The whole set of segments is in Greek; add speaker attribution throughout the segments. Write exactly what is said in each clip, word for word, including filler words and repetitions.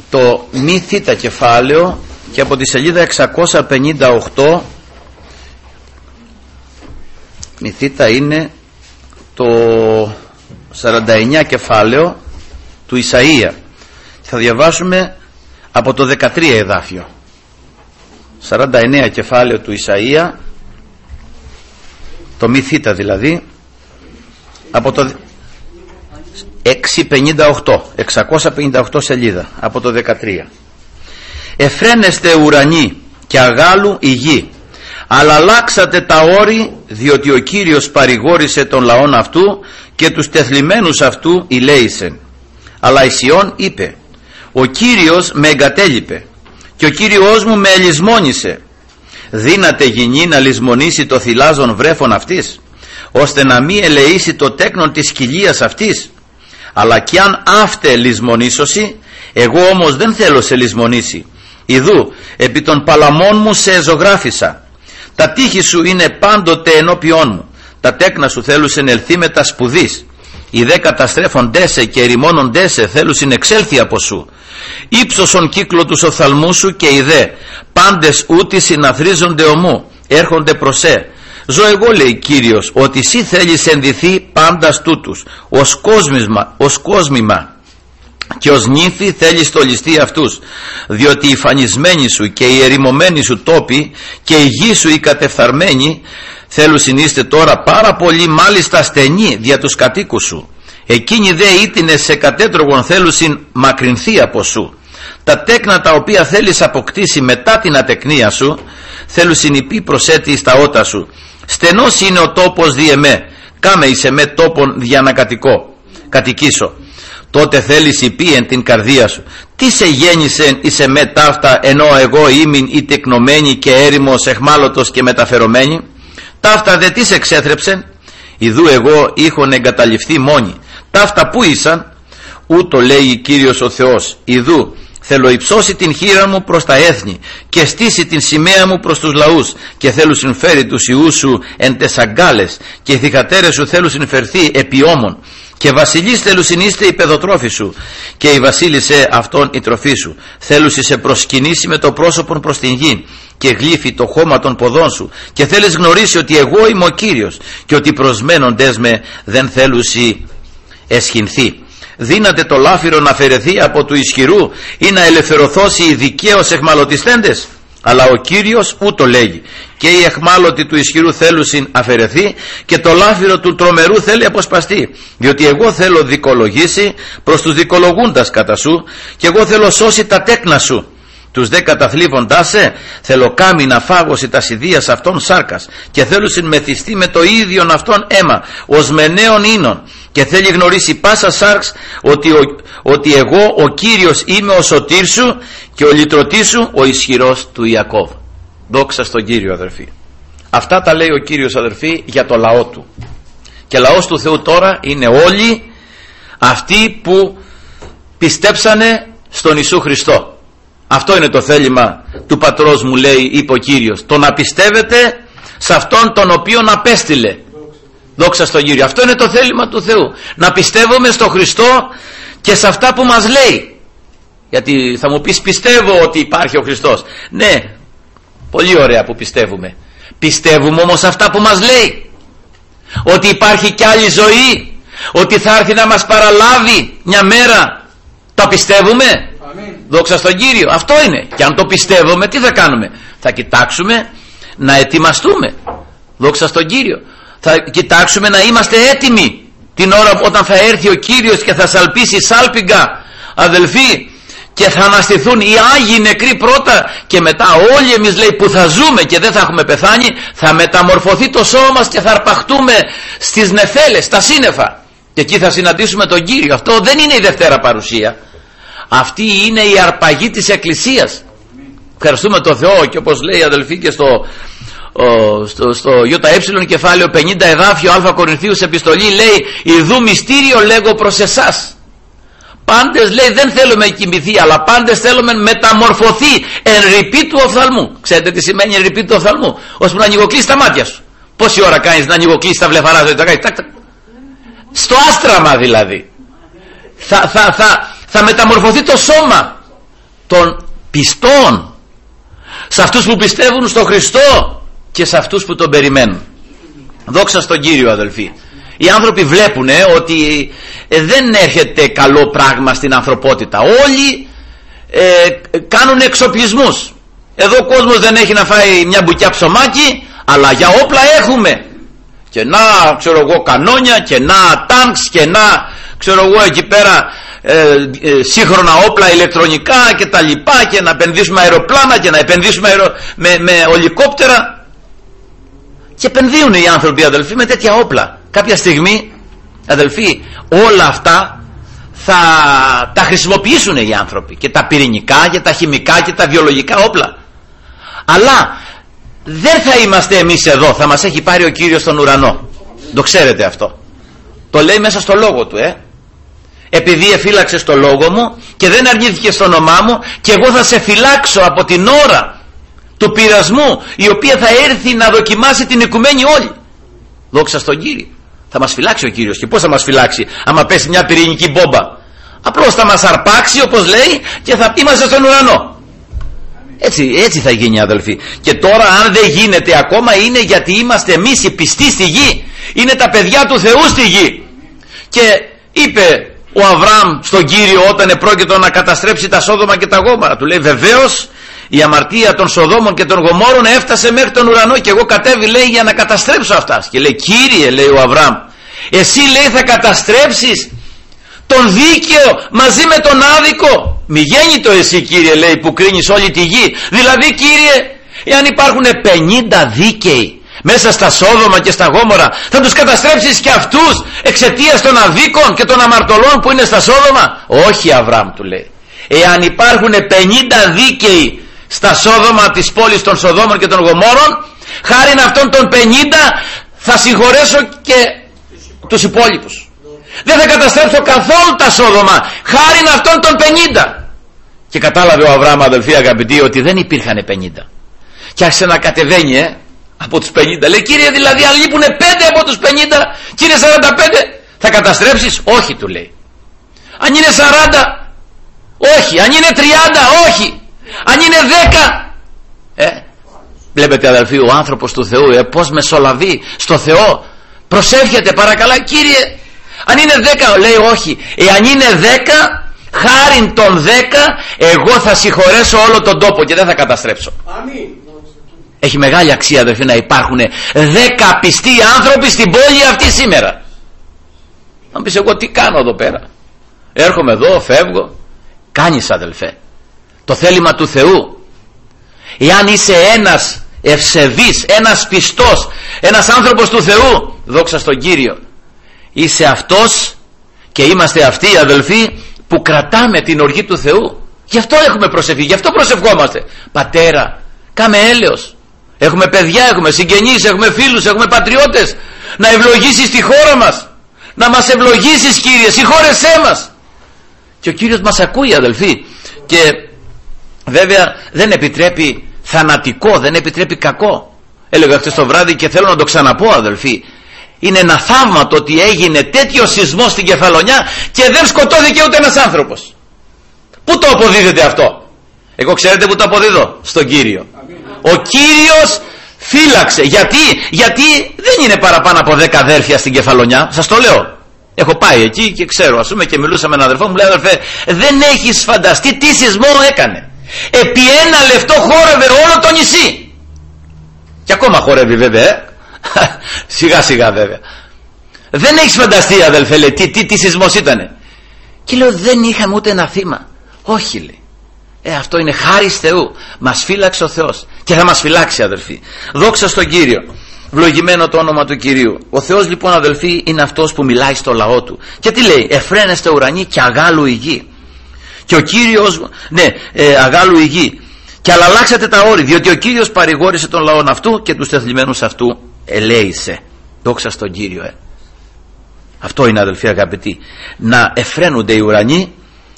Speaker 1: το μη θήτα κεφάλαιο και από τη σελίδα εξακόσια πενήντα οκτώ. Μη θήτα είναι το σαράντα εννιά κεφάλαιο του Ισαΐα. Θα διαβάσουμε από το δεκατρία εδάφιο. σαράντα εννέα κεφάλαιο του Ισαΐα, το μη θήτα δηλαδή, από το εξακόσια πενήντα οκτώ, εξακόσια πενήντα οκτώ σελίδα, από το δεκατρία. Εφραίνεστε ουρανοί και αγάλου η γη, αλλά αλλάξατε τα όρη, διότι ο Κύριος παρηγόρησε τον λαόν αυτού και τους τεθλιμμένους αυτού ηλέησεν. Αλλά η Σιών είπε, ο Κύριος με εγκατέλειπε και ο Κύριος μου με ελισμόνησε. Δύναται γυνή να λησμονήσει το θυλάζον βρέφον αυτής, ώστε να μη ελεήσει το τέκνον της κοιλίας αυτής. Αλλά κι αν αύτε λησμονήσωση, εγώ όμως δεν θέλω σε λησμονήσει. Ιδού επί των παλαμών μου σε ζωγράφισα. Τα τείχη σου είναι πάντοτε ενώπιόν μου, τα τέκνα σου θέλουσεν ελθεί με τα σπουδής. Οι δε καταστρέφοντέσαι και ερημώνοντέσαι θέλουσιν εξέλθει από σου. Ήψωσον κύκλο τους οφθαλμού σου και οι δε πάντες ούτι συναθρίζονται ομού, έρχονται προς σε. Ζω εγώ, λέει Κύριος, ότι εσύ θέλεις ενδυθεί πάντας τούτους, ως κόσμημα, ως κόσμημα και ως νύφη θέλεις στολιστεί αυτούς, διότι οι φανισμένοι σου και οι ερημωμένοι σου τόποι και η γη σου οι κατεφθαρμένοι θέλουσιν είστε τώρα πάρα πολύ μάλιστα στενοί δια τους κατοίκους σου. Εκείνοι δε ήτινες σε κατέτρογον θέλουσιν μακρινθεί από σου. Τα τέκνα τα οποία θέλεις αποκτήσει μετά την ατεκνία σου θέλουσιν υπή προσέτη στα ότα σου. Στενός είναι ο τόπος δι' εμέ, κάμε εις εμέ τόπον δια να κατοικώ, κατοικήσω. Τότε θέλεις υπή εν την καρδία σου, τι σε γέννησεν εις εμέ ταύτα, ενώ εγώ ήμην η τεκνομένη και έρημος εχμάλωτος και μεταφερομένη. Ταύτα δε τι σε εξέθρεψεν, ιδού εγώ είχον εγκαταλειφθεί μόνη. Ταύτα που ήσαν, ούτω λέει Κύριος ο Θεός, ιδού θέλω υψώσει την χείρα μου προς τα έθνη και στήσει την σημαία μου προς τους λαούς, και θέλω συμφέρει τους ιούς σου εν τες αγκάλες και οι θυγατέρες σου θέλουν συμφερθεί επί ώμων, και βασιλείς θέλουσιν είστε η παιδοτρόφη σου και η βασίλισσε αυτόν η τροφή σου. Θέλουσι σε προσκυνήσει με το πρόσωπον προς την γη και γλύφει το χώμα των ποδών σου, και θέλεις γνωρίσει ότι εγώ είμαι ο Κύριος και ότι προσμένοντες με δεν θέλουσι εσχυνθεί. Δύναται το λάφυρο να αφαιρεθεί από του ισχυρού ή να ελευθερωθώσει οι δικαίως εχμαλωτιστέντες. Αλλά ο Κύριος ούτω λέγει, και οι εχμάλωτοι του ισχυρού θέλουσιν αφαιρεθεί και το λάφυρο του τρομερού θέλει αποσπαστεί, διότι εγώ θέλω δικολογήσει προς τους δικολογούντας κατά σου, και εγώ θέλω σώσει τα τέκνα σου. Τους δε καταθλίβοντάς σε θέλω κάμει να φάγωση τα ιδίας αυτών σάρκας, και θέλουσιν μεθυστεί με το ίδιον αυτόν αίμα ως με νέων ίνων, και θέλει γνωρίσει πάσα σάρξ ότι, ο, ότι εγώ ο Κύριος είμαι ο σωτήρ σου και ο λυτρωτής σου ο ισχυρός του Ιακώβ. Δόξα στον Κύριο, αδερφοί. Αυτά τα λέει ο Κύριος, αδερφοί, για το λαό του. Και λαός του Θεού τώρα είναι όλοι αυτοί που πιστέψανε στον Ιησού Χριστό. Αυτό είναι το θέλημα του πατρός μου, λέει, είπε ο Κύριος, το να πιστεύετε σε αυτόν τον οποίον απέστειλε. Δόξα στον Κύριο. Αυτό είναι το θέλημα του Θεού, να πιστεύουμε στον Χριστό και σε αυτά που μας λέει. Γιατί θα μου πεις, πιστεύω ότι υπάρχει ο Χριστός. Ναι, πολύ ωραία που πιστεύουμε. Πιστεύουμε όμως αυτά που μας λέει, ότι υπάρχει κι άλλη ζωή, ότι θα έρθει να μας παραλάβει μια μέρα. Το πιστεύουμε? Αμήν. Δόξα στον Κύριο. Αυτό είναι. Και αν το πιστεύουμε, τι θα κάνουμε? Θα κοιτάξουμε να ετοιμαστούμε. Δόξα στον Κύριο. Θα κοιτάξουμε να είμαστε έτοιμοι την ώρα όταν θα έρθει ο Κύριος και θα σαλπίσει σάλπιγγα, αδελφοί, και θα αναστηθούν οι Άγιοι νεκροί πρώτα, και μετά όλοι εμείς, λέει, που θα ζούμε και δεν θα έχουμε πεθάνει, θα μεταμορφωθεί το σώμα μας και θα αρπαχτούμε στις νεφέλες, στα σύννεφα, και εκεί θα συναντήσουμε τον Κύριο. Αυτό δεν είναι η Δευτέρα Παρουσία, αυτή είναι η αρπαγή της Εκκλησίας. Ευχαριστούμε τον Θεό, και όπως λέει, αδελφοί, και στο στο, στο ΙΕ κεφάλαιο πενήντα εδάφιο Α Κορινθίους επιστολή, λέει, ιδού μυστήριο λέγω προς εσάς. Πάντες, λέει, δεν θέλουμε κοιμηθεί, αλλά πάντες θέλουμε μεταμορφωθεί εν ρηπή του οφθαλμού. Ξέρετε τι σημαίνει εν ρηπή του οφθαλμού? Ώσπου να ανοιγοκλείσει τα μάτια σου. Πόση ώρα κάνεις να ανοιγοκλείσει τα βλεφαρά σου? Στο άστραμα δηλαδή. Θα, θα, θα, θα μεταμορφωθεί το σώμα. των πιστών, σε αυτούς που πιστεύουν στον Χριστό και σε αυτούς που τον περιμένουν. Δόξα στον Κύριο, αδελφοί. Οι άνθρωποι βλέπουν ε, ότι ε, δεν έρχεται καλό πράγμα στην ανθρωπότητα. Όλοι ε, κάνουν εξοπλισμούς. Εδώ ο κόσμος δεν έχει να φάει μια μπουκιά ψωμάκι, αλλά για όπλα έχουμε. Και να, ξέρω εγώ, κανόνια, και να τάγκς, και να, ξέρω εγώ, εκεί πέρα ε, ε, σύγχρονα όπλα ηλεκτρονικά και τα λοιπά, και να επενδύσουμε αεροπλάνα και να επενδύσουμε αερο, με, με ολικόπτερα. Και επενδύουν οι άνθρωποι, αδελφοί, με τέτοια όπλα. Κάποια στιγμή, αδελφοί, όλα αυτά θα τα χρησιμοποιήσουν οι άνθρωποι, και τα πυρηνικά και τα χημικά και τα βιολογικά όπλα. Αλλά δεν θα είμαστε εμείς εδώ, θα μας έχει πάρει ο Κύριος στον ουρανό. Το ξέρετε αυτό. Το λέει μέσα στο λόγο του, ε. Επειδή εφύλαξες το λόγο μου και δεν αρνήθηκες στο όνομά μου, και εγώ θα σε φυλάξω από την ώρα του πειρασμού, η οποία θα έρθει να δοκιμάσει την οικουμένη όλη. Δόξα στον Κύριο. Θα μας φυλάξει ο Κύριος. Και πώς θα μας φυλάξει άμα πέσει μια πυρηνική μπόμπα? Απλώς θα μας αρπάξει, όπως λέει, και θα είμαστε στον ουρανό. Έτσι, έτσι θα γίνει, αδελφοί. Και τώρα, αν δεν γίνεται ακόμα, είναι γιατί είμαστε εμείς οι πιστοί στη γη. Είναι τα παιδιά του Θεού στη γη. Και είπε ο Αβραάμ στον Κύριο, όταν επρόκειτο να καταστρέψει τα Σόδομα και τα Γόμορα, του λέει, βεβαίως η αμαρτία των Σοδόμων και των Γομόρων έφτασε μέχρι τον ουρανό, και εγώ κατέβη, λέει, για να καταστρέψω αυτάς. Και λέει, Κύριε, λέει ο Αβραάμ, εσύ, λέει, θα καταστρέψεις τον δίκαιο μαζί με τον άδικο? Μη γέννητο εσύ, Κύριε, λέει, που κρίνεις όλη τη γη. Δηλαδή, Κύριε, εάν υπάρχουν πενήντα δίκαιοι μέσα στα Σόδομα και στα Γόμορα, θα τους καταστρέψεις και αυτούς εξαιτίας των αδίκων και των αμαρτωλών που είναι στα Σόδομα? Όχι, Αβραάμ, του λέει. Εάν υπάρχουν πενήντα δίκαιοι στα Σόδομα της πόλης των Σοδόμων και των Γομόρων, χάριν αυτών των πενήντα θα συγχωρέσω και τους υπόλοιπους. Δεν θα καταστρέψω καθόλου τα Σόδομα, χάριν αυτών των πενήντα. Και κατάλαβε ο Αβραάμ, αδελφοί αγαπητοί, ότι δεν υπήρχαν πενήντα. Και άρχισε να κατεβαίνει ε, από τους πενήντα. Λέει, Κύριε, δηλαδή αν λείπουν πέντε από τους πενήντα, και είναι σαράντα πέντε, θα καταστρέψεις? Όχι, του λέει. Αν είναι σαράντα, όχι. Αν είναι τριάντα, όχι. Αν είναι δέκα, ε, βλέπετε, αδελφοί, ο άνθρωπος του Θεού ε, πως μεσολαβεί στο Θεό. Προσεύχεται, παρακαλά, Κύριε, αν είναι δέκα, λέει, όχι. Εάν είναι δέκα, χάριν των δέκα, εγώ θα συγχωρέσω όλο τον τόπο και δεν θα καταστρέψω. Αμήν. Έχει μεγάλη αξία, αδελφοί, να υπάρχουν δέκα πιστοί άνθρωποι στην πόλη αυτή σήμερα. Αν πεις, εγώ τι κάνω εδώ πέρα? Έρχομαι εδώ, φεύγω. Κάνεις, αδελφέ, το θέλημα του Θεού. Εάν είσαι ένας ευσεβής, ένας πιστός, ένας άνθρωπος του Θεού, δόξα στον Κύριο, είσαι αυτός και είμαστε αυτοί, αδελφοί, που κρατάμε την οργή του Θεού. Γι' αυτό έχουμε προσευχή, γι' αυτό προσευχόμαστε. Πατέρα, κάμε έλεος. Έχουμε παιδιά, έχουμε συγγενείς, έχουμε φίλους, έχουμε πατριώτες. Να ευλογήσεις τη χώρα μας, να μας ευλογήσεις, Κύριε, συγχώρεσέ μας. Και ο Κύριος μας ακούει, αδελφοί. Και βέβαια δεν επιτρέπει θανατικό, δεν επιτρέπει κακό. Έλεγα χτες το βράδυ και θέλω να το ξαναπώ, αδελφοί. Είναι ένα θαύμα το ότι έγινε τέτοιο σεισμό στην Κεφαλονιά και δεν σκοτώθηκε ούτε ένας άνθρωπος. Πού το αποδίδεται αυτό? Εγώ ξέρετε που το αποδίδω? Στον Κύριο. Ο Κύριος φύλαξε. Γιατί? Γιατί δεν είναι παραπάνω από δέκα αδέρφια στην Κεφαλονιά. Σας το λέω. Έχω πάει εκεί και ξέρω, ας πούμε, και μιλούσα με έναν αδερφό μου, λέει, αδερφέ, δεν έχεις φανταστεί τι σεισμό έκανε. Επί ένα λεπτό χόρευε όλο το νησί. Και ακόμα χορεύει, βέβαια. Σιγά σιγά, βέβαια. Δεν έχεις φανταστεί, αδελφέ, λέει, τι, τι, τι σεισμός ήτανε. Και λέω, δεν είχαμε ούτε ένα θύμα. Όχι, λέει. Ε, αυτό είναι χάρις Θεού. Μας φύλαξε ο Θεός και θα μας φυλάξει, αδελφοί. Δόξα στον Κύριο. Βλογημένο το όνομα του Κυρίου. Ο Θεός, λοιπόν, αδελφοί, είναι αυτός που μιλάει στο λαό του. Και τι λέει? Εφραίνεστε ουρανοί και αγάλου η γη. Και ο Κύριος, ναι, ε, αγάλου η γη. Και αλλάξατε τα όρη, διότι ο Κύριος παρηγόρησε τον λαό αυτού και τους τεθλιμμένους αυτού ελέησε. Δόξα στον Κύριο. Ε. Αυτό είναι, αδελφοί αγαπητοί. Να εφραίνονται οι ουρανοί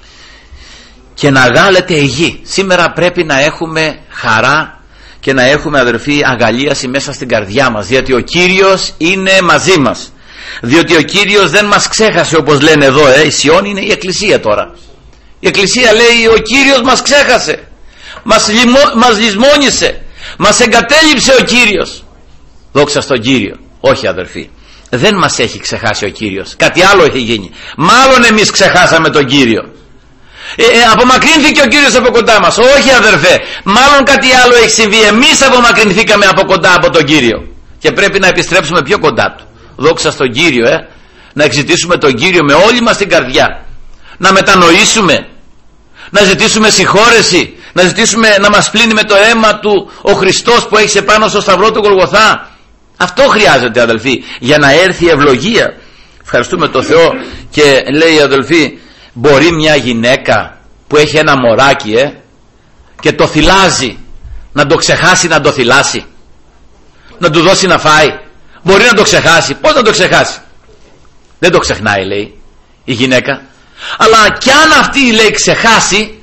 Speaker 1: και να αγάλεται η γη. Σήμερα πρέπει να έχουμε χαρά και να έχουμε, αδελφοί, αγαλίαση μέσα στην καρδιά μας, διότι ο Κύριος είναι μαζί μας, διότι ο Κύριος δεν μας ξέχασε, όπως λένε εδώ, ε, η Σιών είναι η εκκλησία τώρα, Η Εκκλησία λέει ο Κύριος μας ξέχασε, μας, λιμο, μας λησμόνισε, μας εγκατέλειψε ο Κύριος. Δόξα στον Κύριο. Όχι αδερφοί, δεν μας έχει ξεχάσει ο Κύριος, κάτι άλλο έχει γίνει. Μάλλον εμείς ξεχάσαμε τον Κύριο. Ε, ε, απομακρύνθηκε ο Κύριος από κοντά μας. Όχι αδερφέ, μάλλον κάτι άλλο έχει συμβεί. Εμείς απομακρυνθήκαμε από κοντά από τον Κύριο και πρέπει να επιστρέψουμε πιο κοντά του. Δόξα στον Κύριο, ε. να εξητήσουμε τον Κύριο με όλη μας την καρδιά, να μετανοήσουμε, να ζητήσουμε συγχώρεση, να ζητήσουμε να μας πλύνει με το αίμα του ο Χριστός που έχει επάνω στο σταυρό του Γολγοθά. Αυτό χρειάζεται αδελφοί, για να έρθει η ευλογία. Ευχαριστούμε τον Θεό. Και λέει αδελφοί, μπορεί μια γυναίκα που έχει ένα μωράκι ε, και το θυλάζει, να το ξεχάσει να το θυλάσει, να του δώσει να φάει? Μπορεί να το ξεχάσει? Πώς να το ξεχάσει? Δεν το ξεχνάει, λέει η γυναίκα. Αλλά κι αν αυτή, λέει, ξεχάσει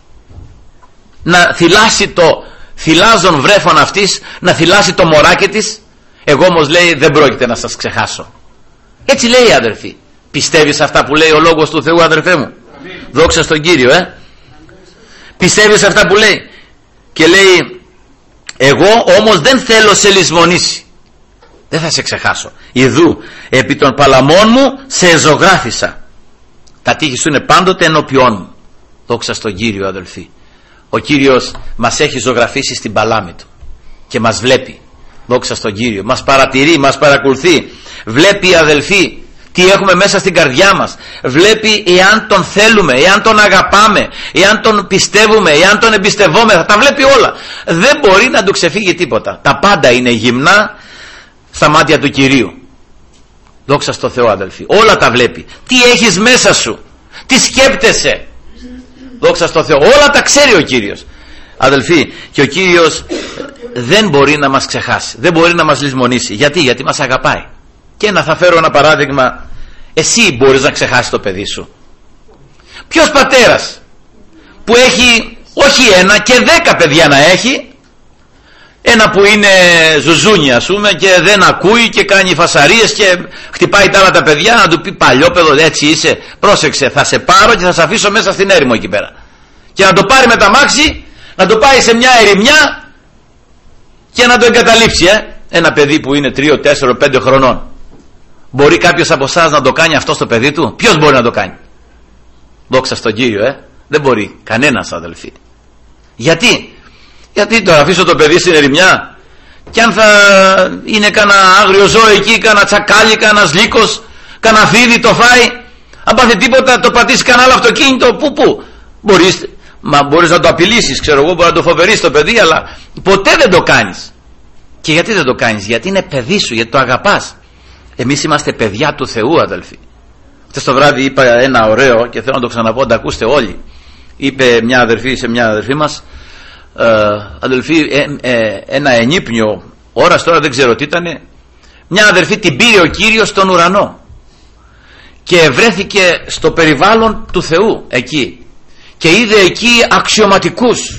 Speaker 1: να θυλάσει το θυλάζον βρέφον αυτής, να θυλάσει το μωράκι της, εγώ όμως, λέει, δεν πρόκειται να σας ξεχάσω. Έτσι λέει, αδερφοί. Πιστεύεις αυτά που λέει ο Λόγος του Θεού, αδερφέ μου? Δόξα στον Κύριο, ε. Πιστεύεις αυτά που λέει? Και λέει, εγώ όμως δεν θέλω σε λησμονήσει, δεν θα σε ξεχάσω. Ιδού επί των παλαμών μου σε ζωγράφισα, τα τείχη σου είναι πάντοτε ενώπιόν μου. Δόξα στον Κύριο, αδελφοί. Ο Κύριος μας έχει ζωγραφίσει στην παλάμη του και μας βλέπει. Δόξα στον Κύριο. Μας παρατηρεί, μας παρακολουθεί. Βλέπει, αδελφοί, τι έχουμε μέσα στην καρδιά μας. Βλέπει εάν τον θέλουμε, εάν τον αγαπάμε, εάν τον πιστεύουμε, εάν τον εμπιστευόμεθα. Τα βλέπει όλα. Δεν μπορεί να του ξεφύγει τίποτα. Τα πάντα είναι γυμνά στα μάτια του Κυρίου. Δόξα στο Θεό, αδελφοί. Όλα τα βλέπει. Τι έχεις μέσα σου, τι σκέπτεσαι. Δόξα στο Θεό. Όλα τα ξέρει ο Κύριος, αδελφοί. Και ο Κύριος δεν μπορεί να μας ξεχάσει, δεν μπορεί να μας λησμονήσει. Γιατί? Γιατί μας αγαπάει. Και να θα φέρω ένα παράδειγμα. Εσύ μπορείς να ξεχάσεις το παιδί σου? Ποιος πατέρας που έχει όχι ένα και δέκα παιδιά να έχει, ένα που είναι ζουζούνι ας πούμε και δεν ακούει και κάνει φασαρίες και χτυπάει τα άλλα τα παιδιά, να του πει παλιόπαιδο, έτσι είσαι, πρόσεξε, θα σε πάρω και θα σε αφήσω μέσα στην έρημο εκεί πέρα, και να το πάρει με τα μάξι, να το πάει σε μια ερημιά και να το εγκαταλείψει. ε? Ένα παιδί που είναι τρία, τέσσερα, πέντε χρονών, μπορεί κάποιος από εσάς να το κάνει αυτό στο παιδί του? Ποιος μπορεί να το κάνει? Δόξα στον Κύριο, ε? δεν μπορεί κανένας, αδελφοί. Γιατί? Γιατί τώρα αφήσω το παιδί στην ερημιά, και αν θα είναι κανένα άγριο ζώο εκεί, κανένα τσακάλι, κανένα λύκος, κανένα φίδι το φάει, αν πάθει τίποτα, το πατήσει κανένα άλλο αυτοκίνητο, που που μπορείς, μα μπορείς να το απειλήσεις, ξέρω εγώ, μπορεί να το φοβερείς το παιδί, αλλά ποτέ δεν το κάνεις. Και γιατί δεν το κάνεις? Γιατί είναι παιδί σου, γιατί το αγαπάς. Εμείς είμαστε παιδιά του Θεού, αδελφοί. Χθες το βράδυ είπα ένα ωραίο και θέλω να το ξαναπώ, να το ακούστε όλοι. Είπε μια αδερφή σε μια αδερφή μας, ε, αδελφή, ε, ε, ένα ενύπνιο ώρας, τώρα δεν ξέρω τι ήτανε, μια αδερφή την πήρε ο Κύριος στον ουρανό και βρέθηκε στο περιβάλλον του Θεού εκεί και είδε εκεί αξιωματικούς,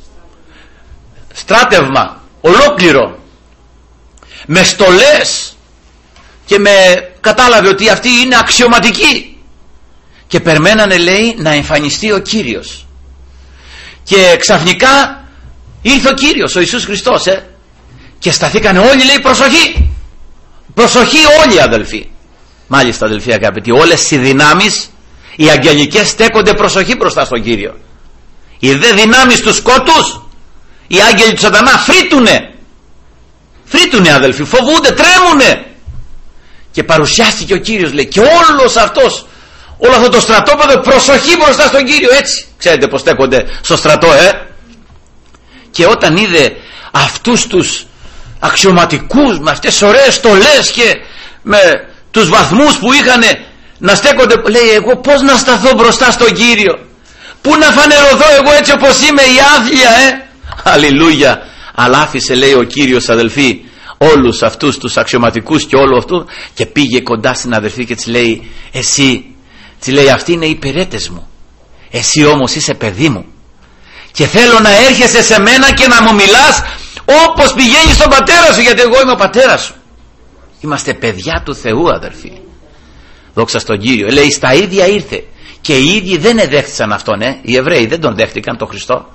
Speaker 1: στράτευμα ολόκληρο με στολές, και με κατάλαβε ότι αυτοί είναι αξιωματικοί και περιμένανε, λέει, να εμφανιστεί ο Κύριος. Και ξαφνικά ήρθε ο Κύριος, ο Ιησούς Χριστός, ε, και σταθήκανε όλοι, λέει, προσοχή, προσοχή όλοι, αδελφοί. Μάλιστα, αδελφοί αγαπητοί, όλες οι δυνάμεις οι αγγελικές στέκονται προσοχή μπροστά στον Κύριο. Οι δε δυνάμεις του σκότους, οι άγγελοι του σατανά φρύτουνε, φρύτουνε, αδελφοί, φοβούνται, τρέμουνε. Και παρουσιάστηκε ο Κύριος, λέει, και όλος αυτός, όλο αυτό το στρατόπεδο, προσοχή μπροστά στον Κύριο, έτσι. Ξέρετε πως στέκονται στο στρατό, ε. Και όταν είδε αυτούς τους αξιωματικούς με αυτές ωραίες στολές και με τους βαθμούς που είχαν να στέκονται, λέει, εγώ πως να σταθώ μπροστά στον Κύριο, πού να φανερωθώ εγώ έτσι όπως είμαι, η άθλια, ε. Αλληλούια. Αλλά άφησε, λέει, ο Κύριος, αδελφοί, όλους αυτούς τους αξιωματικούς και όλο αυτό, και πήγε κοντά στην αδερφή και της λέει, εσύ, της λέει, αυτοί είναι οι υπηρέτες μου, εσύ όμως είσαι παιδί μου και θέλω να έρχεσαι σε μένα και να μου μιλάς όπως πηγαίνεις στον πατέρα σου, γιατί εγώ είμαι ο πατέρας σου. Είμαστε παιδιά του Θεού, αδερφοί. Δόξα στον Κύριο. Λέει, στα ίδια ήρθε και οι ίδιοι δεν εδέχθησαν αυτόν, ε? Οι Εβραίοι δεν τον δέχτηκαν τον Χριστό.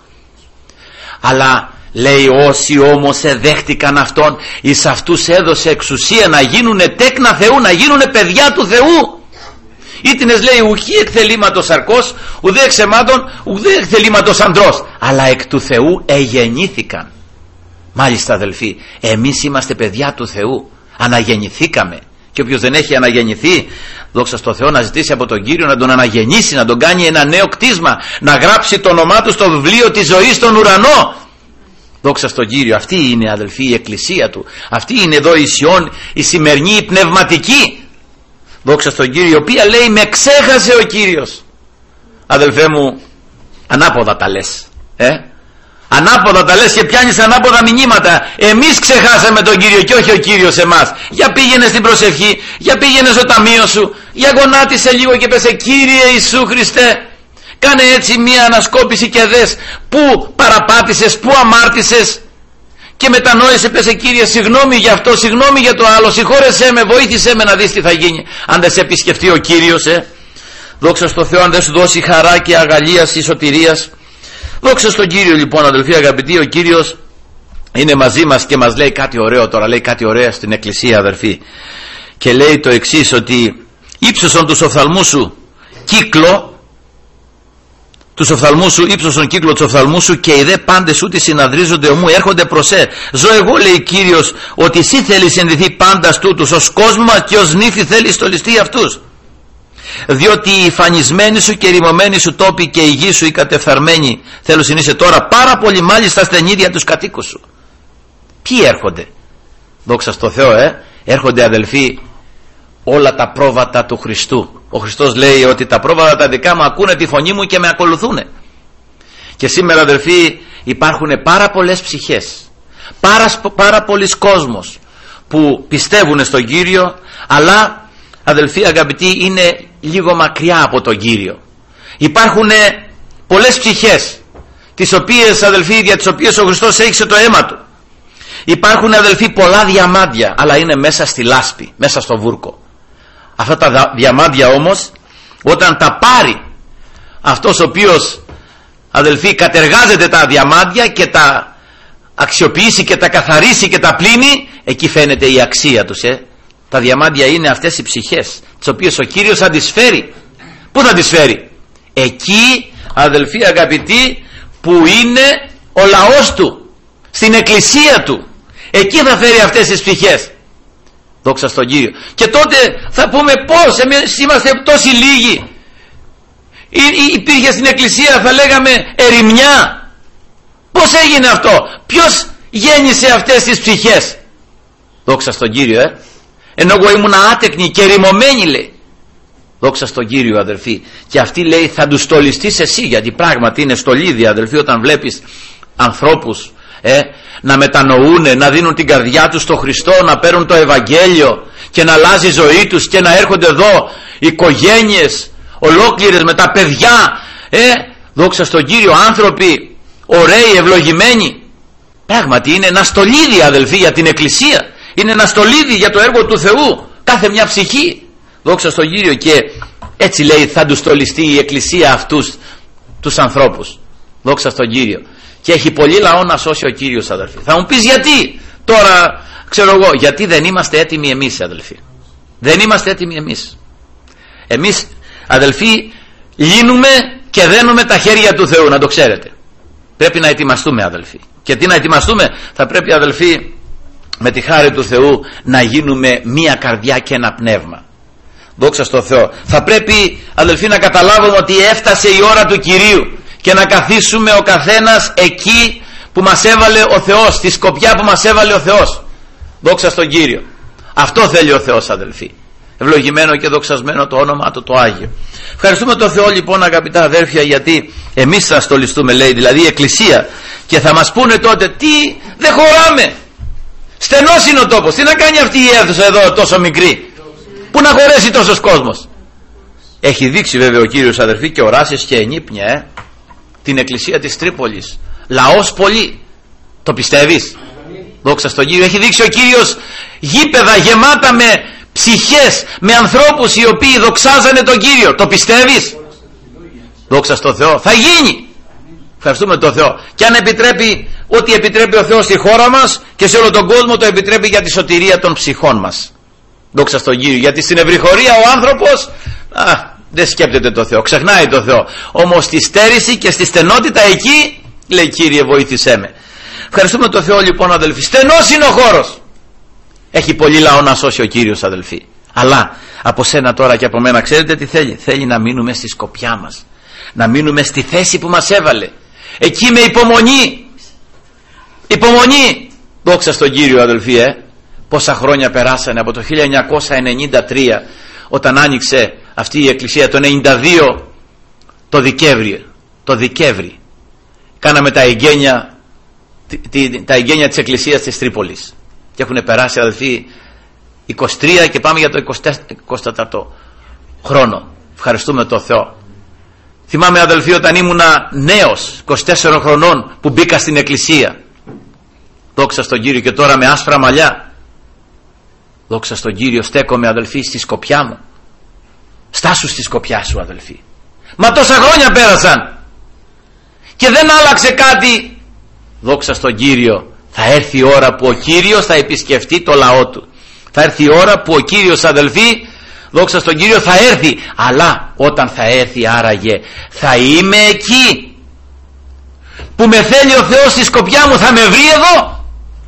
Speaker 1: Αλλά λέει όσοι όμως εδέχτηκαν αυτόν, εις αυτούς έδωσε εξουσία να γίνουνε τέκνα Θεού, να γίνουνε παιδιά του Θεού. Ήτινες λέει ουχή εκ θελήματος σαρκός, ουδέ εξ αιμάτων, ουδέ εκ θελήματος ανδρός, αλλά εκ του Θεού εγεννήθηκαν. Μάλιστα αδελφοί, εμείς είμαστε παιδιά του Θεού, αναγεννηθήκαμε. Και όποιος δεν έχει αναγεννηθεί, δόξα στο Θεό, να ζητήσει από τον Κύριο να τον αναγεννήσει, να τον κάνει ένα νέο κτίσμα, να γράψει το όνομά του στο βιβλίο της ζωής στον ουρανό. Δόξα στον Κύριο. Αυτή είναι αδελφοί η εκκλησία του. Αυτή είναι εδώ η Σιών, η σημερινή, η πνευματική. Δόξα στον Κύριο, η οποία λέει με ξέχασε ο Κύριος. Αδελφέ μου, ανάποδα τα λες, ε? Ανάποδα τα λες και πιάνεις ανάποδα μηνύματα. Εμείς ξεχάσαμε τον Κύριο και όχι ο Κύριος εμάς. Για πήγαινε στην προσευχή, για πήγαινε στο ταμείο σου, για γονάτισε λίγο και πέσε Κύριε Ιησού Χριστέ. Κάνε έτσι μία ανασκόπηση και δες πού παραπάτησες, πού αμάρτησες και μετανόησε, πέσε Κύριε συγγνώμη για αυτό, συγγνώμη για το άλλο, συγχώρεσέ με, βοήθησέ με να δεις τι θα γίνει. Αν δεν σε επισκεφτεί ο Κύριος, ε, δόξα στο Θεό, αν δεν σου δώσει χαρά και αγαλίαση σωτηρίας. Δόξα στον Κύριο λοιπόν αδελφοί αγαπητοί, ο Κύριος είναι μαζί μας και μας λέει κάτι ωραίο τώρα, λέει κάτι ωραίο στην εκκλησία αδελφοί, και λέει το εξής, ότι ύψωσον τους οφθαλμούς σου κύκλο, τους οφθαλμούς σου, ύψωσον κύκλο τους οφθαλμούς σου και οι δε πάντες σου τη συναδρίζονται ομού, έρχονται προς ε. Ζω εγώ λέει Κύριος ότι εσύ θέλεις ενδυθεί πάντας τούτους ως κόσμα και ως νύφη θέλεις στολιστεί αυτούς. Διότι οι φανισμένοι σου και ρημωμένοι σου τόποι και η γη σου οι κατεφθαρμένοι θέλουν είσαι τώρα πάρα πολύ μάλιστα στενίδια τους κατοίκους σου. Ποιοι έρχονται? Δόξα στο Θεό, ε, έρχονται αδελφοί όλα τα πρόβατα του Χριστού. Ο Χριστός λέει ότι τα πρόβατα τα δικά μου ακούνε τη φωνή μου και με ακολουθούν. Και σήμερα αδελφοί υπάρχουν πάρα πολλές ψυχές, πάρα, πάρα πολλοί κόσμος που πιστεύουν στον Κύριο, αλλά αδελφοί αγαπητοί είναι λίγο μακριά από τον Κύριο. Υπάρχουν πολλές ψυχές τις οποίες αδελφοί, για τις οποίες ο Χριστός έριξε το αίμα του. Υπάρχουν αδελφοί πολλά διαμάντια, αλλά είναι μέσα στη λάσπη, μέσα στο βούρκο. Αυτά τα διαμάντια όμως όταν τα πάρει αυτός ο οποίος αδελφοί κατεργάζεται τα διαμάντια και τα αξιοποιήσει και τα καθαρίσει και τα πλύνει, εκεί φαίνεται η αξία τους, ε. Τα διαμάντια είναι αυτές οι ψυχές τις οποίες ο Κύριος θα τις φέρει. Πού θα τις φέρει? Εκεί αδελφοί αγαπητοί που είναι ο λαός του, στην εκκλησία του. Εκεί θα φέρει αυτές τις ψυχές. Δόξα στον Κύριο. Και τότε θα πούμε πώς εμείς είμαστε τόσοι λίγοι. Υπήρχε στην εκκλησία, θα λέγαμε, ερημιά. Πώς έγινε αυτό? Ποιος γέννησε αυτές τις ψυχές? Δόξα στον Κύριο, ε. Ενώ εγώ ήμουν άτεκνη και ρημωμένη, λέει. Δόξα στον Κύριο αδελφοί. Και αυτή λέει θα τους στολιστείς εσύ, γιατί πράγματι είναι στολίδι αδελφοί όταν βλέπεις ανθρώπους ε, να μετανοούν, να δίνουν την καρδιά τους στο Χριστό, να παίρνουν το Ευαγγέλιο και να αλλάζει η ζωή τους και να έρχονται εδώ οικογένειες ολόκληρες με τα παιδιά, ε, δόξα στον Κύριο, άνθρωποι ωραίοι, ευλογημένοι. Πράγματι είναι ένα στολίδι αδελφοί για την εκκλησία, είναι ένα στολίδι για το έργο του Θεού, κάθε μια ψυχή. Δόξα στον Κύριο. Και έτσι λέει θα τους στολιστεί η εκκλησία αυτούς τους ανθρώπους. Δόξα στον Κύριο. Και έχει πολύ λαό να σώσει ο Κύριος αδελφοί. Θα μου πεις γιατί τώρα, ξέρω εγώ, γιατί δεν είμαστε έτοιμοι εμείς αδελφοί. Δεν είμαστε έτοιμοι εμείς. Εμείς αδελφοί λύνουμε και δένουμε τα χέρια του Θεού, να το ξέρετε. Πρέπει να ετοιμαστούμε αδελφοί. Και τι να ετοιμαστούμε? Θα πρέπει αδελφοί με τη χάρη του Θεού να γίνουμε μία καρδιά και ένα πνεύμα. Δόξα στο Θεό. Θα πρέπει αδελφοί να καταλάβουμε ότι έφτασε η ώρα του Κυρίου και να καθίσουμε ο καθένας εκεί που μας έβαλε ο Θεός, στη σκοπιά που μας έβαλε ο Θεός. Δόξα στον Κύριο. Αυτό θέλει ο Θεός αδελφοί. Ευλογημένο και δοξασμένο το όνομα του το Άγιο. Ευχαριστούμε τον Θεό λοιπόν αγαπητά αδέρφια, γιατί εμείς θα στολιστούμε, λέει, δηλαδή η εκκλησία, και θα μας πούνε τότε τι δεν χωράμε. Στενός είναι ο τόπος. Τι να κάνει αυτή η αίθουσα εδώ τόσο μικρή? Πού να χωρέσει τόσος κόσμος? Έχει δείξει βέβαια ο Κύριος αδερφοί και οράσεις και ενύπνια ε, την εκκλησία της Τρίπολης. Λαός πολύ. Το πιστεύεις? Δόξα στον Κύριο. Έχει δείξει ο Κύριος γήπεδα γεμάτα με ψυχές, με ανθρώπους οι οποίοι δοξάζανε τον Κύριο. Το πιστεύεις? Δόξα στο Θεό, θα γίνει. Ευχαριστούμε τον Θεό. Και αν επιτρέπει ό,τι επιτρέπει ο Θεός στη χώρα μας και σε όλο τον κόσμο, το επιτρέπει για τη σωτηρία των ψυχών μας. Δόξα στον Κύριο. Γιατί στην ευρυχωρία ο άνθρωπος α, δεν σκέπτεται το Θεό, ξεχνάει το Θεό. Όμως στη στέρηση και στη στενότητα εκεί λέει, Κύριε βοήθησέ με. Ευχαριστούμε τον Θεό λοιπόν, αδελφοί. Στενός είναι ο χώρος. Έχει πολύ λαό να σώσει ο Κύριος, αδελφοί. Αλλά από σένα τώρα και από μένα ξέρετε τι θέλει? Θέλει να μείνουμε στη σκοπιά μας, να μείνουμε στη θέση που μας έβαλε. Εκεί με υπομονή. Υπομονή. Δόξα στον Κύριο, αδελφοί. ε. Πόσα χρόνια περάσανε από το χίλια εννιακόσια ενενήντα τρία, όταν άνοιξε αυτή η εκκλησία, το ενενήντα δύο το Δεκέμβρη. Το Δεκέμβρη κάναμε τα εγγένεια, τα εγγένεια της εκκλησίας της Τρίπολης. Και έχουν περάσει, αδελφοί, είκοσι τρία και πάμε για το είκοσι τέταρτο χρόνο. Ευχαριστούμε τον Θεό. Θυμάμαι, αδελφοί, όταν ήμουνα νέος, είκοσι τέσσερων χρονών, που μπήκα στην εκκλησία. Δόξα στον Κύριο. Και τώρα με άσπρα μαλλιά. Δόξα στον Κύριο, στέκομαι, αδελφοί, στη σκοπιά μου. Στάσου στη σκοπιά σου, αδελφοί. Μα τόσα χρόνια πέρασαν και δεν άλλαξε κάτι. Δόξα στον Κύριο. Θα έρθει η ώρα που ο Κύριος θα επισκεφτεί το λαό του. Θα έρθει η ώρα που ο Κύριος, αδελφοί, δόξα στον Κύριο, θα έρθει. Αλλά όταν θα έρθει, άραγε θα είμαι εκεί που με θέλει ο Θεός στη σκοπιά μου? Θα με βρει εδώ?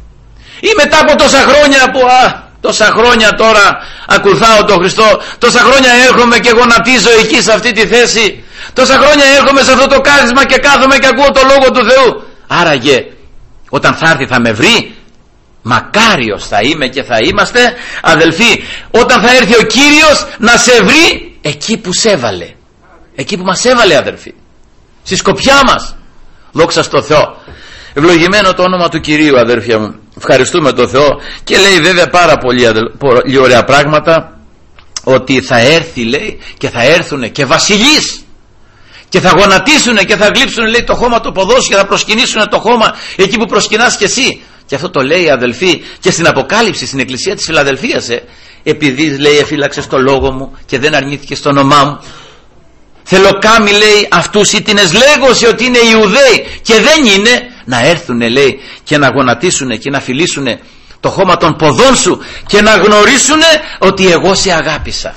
Speaker 1: Ή μετά από τόσα χρόνια που α, τόσα χρόνια τώρα ακολουθάω τον Χριστό, τόσα χρόνια έρχομαι και γονατίζω εκεί σε αυτή τη θέση, τόσα χρόνια έρχομαι σε αυτό το κάθισμα και κάθομαι και ακούω το Λόγο του Θεού, άραγε όταν θα έρθει θα με βρει? Μακάριος θα είμαι και θα είμαστε, αδελφοί, όταν θα έρθει ο Κύριος να σε βρει εκεί που σε έβαλε, εκεί που μας έβαλε, αδελφοί, στη σκοπιά μας. Δόξα στο Θεό. Ευλογημένο το όνομα του Κυρίου, αδέρφια μου. Ευχαριστούμε τον Θεό. Και λέει βέβαια πάρα πολύ, πολύ ωραία πράγματα, ότι θα έρθει, λέει, και θα έρθουν και βασιλείς και θα γονατίσουν και θα γλύψουν, λέει, το χώμα το ποδόσου και θα προσκυνήσουν το χώμα εκεί που προσκυνάς και εσύ. Και αυτό το λέει, αδελφοί, και στην Αποκάλυψη, στην εκκλησία της Φιλαδελφίας, ε, επειδή, λέει, εφύλαξες το λόγο μου και δεν αρνήθηκες το όνομά μου. Θελοκάμι, λέει, αυτούς ήτινες λέγωσε ότι είναι Ιουδαίοι και δεν είναι, να έρθουν, λέει, και να γονατίσουν και να φιλήσουν το χώμα των ποδών σου και να γνωρίσουν ότι εγώ σε αγάπησα.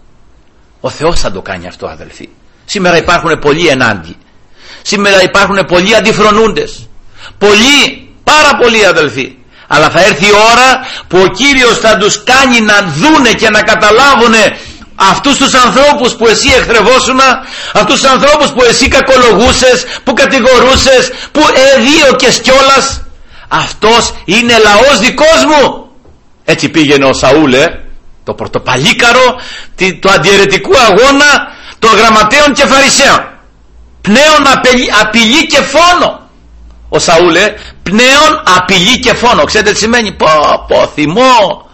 Speaker 1: Ο Θεός θα το κάνει αυτό, αδελφοί. Σήμερα υπάρχουν πολλοί ενάντια. Σήμερα υπάρχουν πολλοί αντιφρονούντες. Πολλοί, πάρα πολλοί, αδελφοί. Αλλά θα έρθει η ώρα που ο Κύριος θα τους κάνει να δούνε και να καταλάβουν αυτούς τους ανθρώπους που εσύ εχθρευόσουνα, αυτούς τους ανθρώπους που εσύ κακολογούσες, που κατηγορούσες, που εδίωκες κιόλας. Αυτός είναι λαός δικός μου. Έτσι πήγαινε ο Σαούλ, ε, το πορτοπαλίκαρο του αντιαιρετικού αγώνα των γραμματέων και φαρισαίων. Πνέον απειλή, απειλή και φόνο. Ο Σαούλ, ε, πνέον απειλή και φόνο. Ξέρετε τι σημαίνει? Πω πω, θυμό.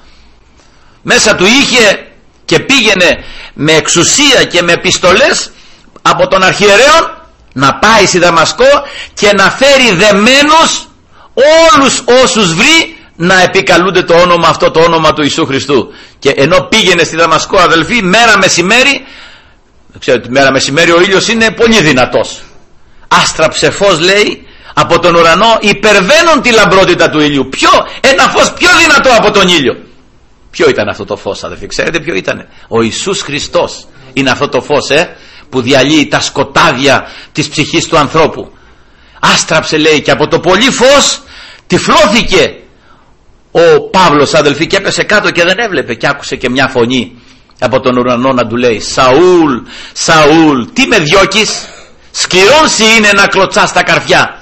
Speaker 1: Μέσα του είχε και πήγαινε με εξουσία και με επιστολές από τον αρχιερέον να πάει στη Δαμασκό και να φέρει δεμένους όλους όσους βρει να επικαλούνται το όνομα αυτό, το όνομα του Ιησού Χριστού. Και ενώ πήγαινε στη Δαμασκό, αδελφοί, μέρα μεσημέρι, ξέρετε, μέρα μεσημέρι ο ήλιος είναι πολύ δυνατός, άστραψε φως, λέει, από τον ουρανό, υπερβαίνουν τη λαμπρότητα του ήλιου. Ποιο? Ένα φως πιο δυνατό από τον ήλιο. Ποιο ήταν αυτό το φως, αδελφοί? Ξέρετε ποιο ήταν? Ο Ιησούς Χριστός είναι αυτό το φως, ε, που διαλύει τα σκοτάδια της ψυχής του ανθρώπου. Άστραψε, λέει, και από το πολύ φως τυφλώθηκε ο Παύλος, αδελφοί, και έπεσε κάτω και δεν έβλεπε, και άκουσε και μια φωνή από τον ουρανό να του λέει: Σαούλ, Σαούλ, τι με διώκεις? Σκληρόν σοι είναι να κλωτσάς τα καρφιά.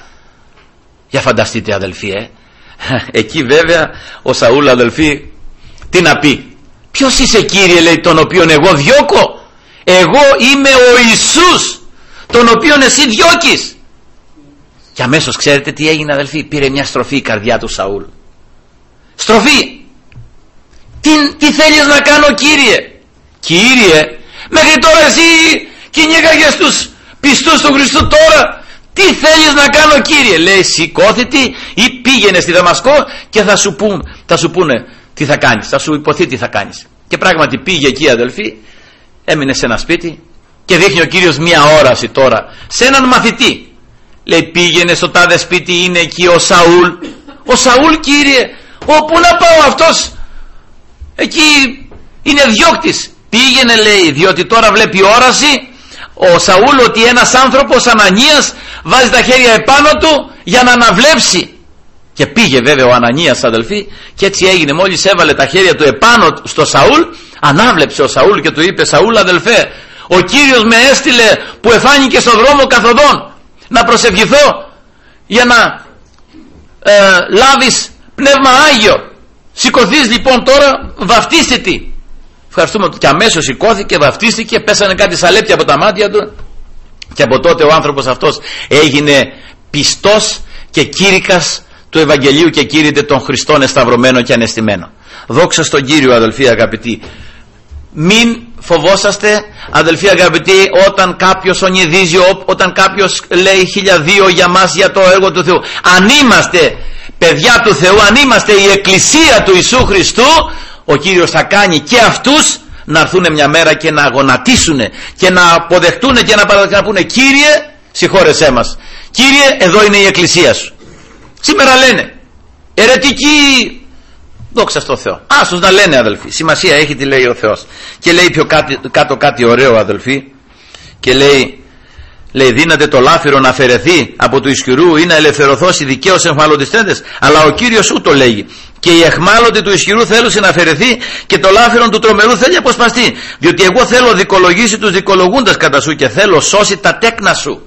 Speaker 1: Για φανταστείτε, αδελφοί, ε. Εκεί βέβαια ο Σαούλ, αδελφοί, τι να πει? Ποιος είσαι, Κύριε, λέει, τον οποίον εγώ διώκω? Εγώ είμαι ο Ιησούς, τον οποίον εσύ διώκεις. Και αμέσως ξέρετε τι έγινε, αδελφοί? Πήρε μια στροφή η καρδιά του Σαούλ. Στροφή. Τι, τι θέλεις να κάνω, Κύριε? Κύριε, μέχρι τώρα εσύ κυνήγαγες τους πιστούς του Χριστού, τώρα τι θέλεις να κάνω, Κύριε? Λέει, σηκώθητη ή πήγαινε στη Δαμασκό και θα σου, πούν, θα σου πούνε τι θα κάνεις, θα σου υποθεί τι θα κάνεις. Και πράγματι πήγε εκεί, αδελφοί, έμεινε σε ένα σπίτι Και δείχνει ο Κύριος μία όραση τώρα σε έναν μαθητή. Λέει, πήγαινε στο τάδε σπίτι, είναι εκεί ο Σαούλ. Ο Σαούλ, Κύριε, όπου να πάω, αυτός εκεί είναι διώκτης. Πήγαινε, λέει, διότι τώρα βλέπει όραση ο Σαούλ ότι ένας άνθρωπος, Ανανίας, βάζει τα χέρια επάνω του για να αναβλέψει. Και πήγε βέβαια ο Ανανίας, αδελφοί, και έτσι έγινε. Μόλις έβαλε τα χέρια του επάνω στο Σαούλ, ανάβλεψε ο Σαούλ και του είπε, Σαούλ αδελφέ, ο Κύριος με έστειλε που εφάνηκε στον δρόμο καθοδόν να προσευχηθώ για να ε, λάβεις πνεύμα Άγιο. Σηκωθείς λοιπόν τώρα, βαφτίστε τη. Ευχαριστούμε. Και αμέσως σηκώθηκε, βαφτίστηκε, πέσανε κάτι σαλέπια από τα μάτια του, και από τότε ο άνθρωπος αυτός έγινε πιστός και κήρυκας του Ευαγγελίου και κήρυτε τον Χριστόν εσταυρωμένο και ανεστημένο. Δόξα στον Κύριο, αδελφοί αγαπητοί. Μην φοβόσαστε, αδελφοί αγαπητοί, όταν κάποιος ονειδίζει, όταν κάποιος λέει χίλια δύο για μας, για το έργο του Θεού. Αν είμαστε παιδιά του Θεού, αν είμαστε η εκκλησία του Ιησού Χριστού, ο Κύριος θα κάνει και αυτούς να έρθουν μια μέρα και να γονατίσουν και να αποδεχτούν και να, να πούνε, Κύριε, συγχώρεσέ μας. Κύριε, εδώ είναι η εκκλησία σου. Σήμερα λένε αιρετικοί, δόξα στο Θεό. Άσως να λένε, αδελφοί, σημασία έχει τι λέει ο Θεός. Και λέει πιο κάτι, κάτω κάτι ωραίο, αδελφοί, και λέει, λέει δύναται το λάφυρο να αφαιρεθεί από του ισχυρού ή να ελευθερωθώσει δικαίως εχμαλωτιστέντες, αλλά ο Κύριος ούτω λέγει. Και η εχμάλωτη του ισχυρού θέλουσε να αφαιρεθεί και το λάφυρο του τρομερού θέλει αποσπαστεί. Διότι εγώ θέλω δικολογήσει τους δικολογούντας κατά σου και θέλω σώσει τα τέκνα σου.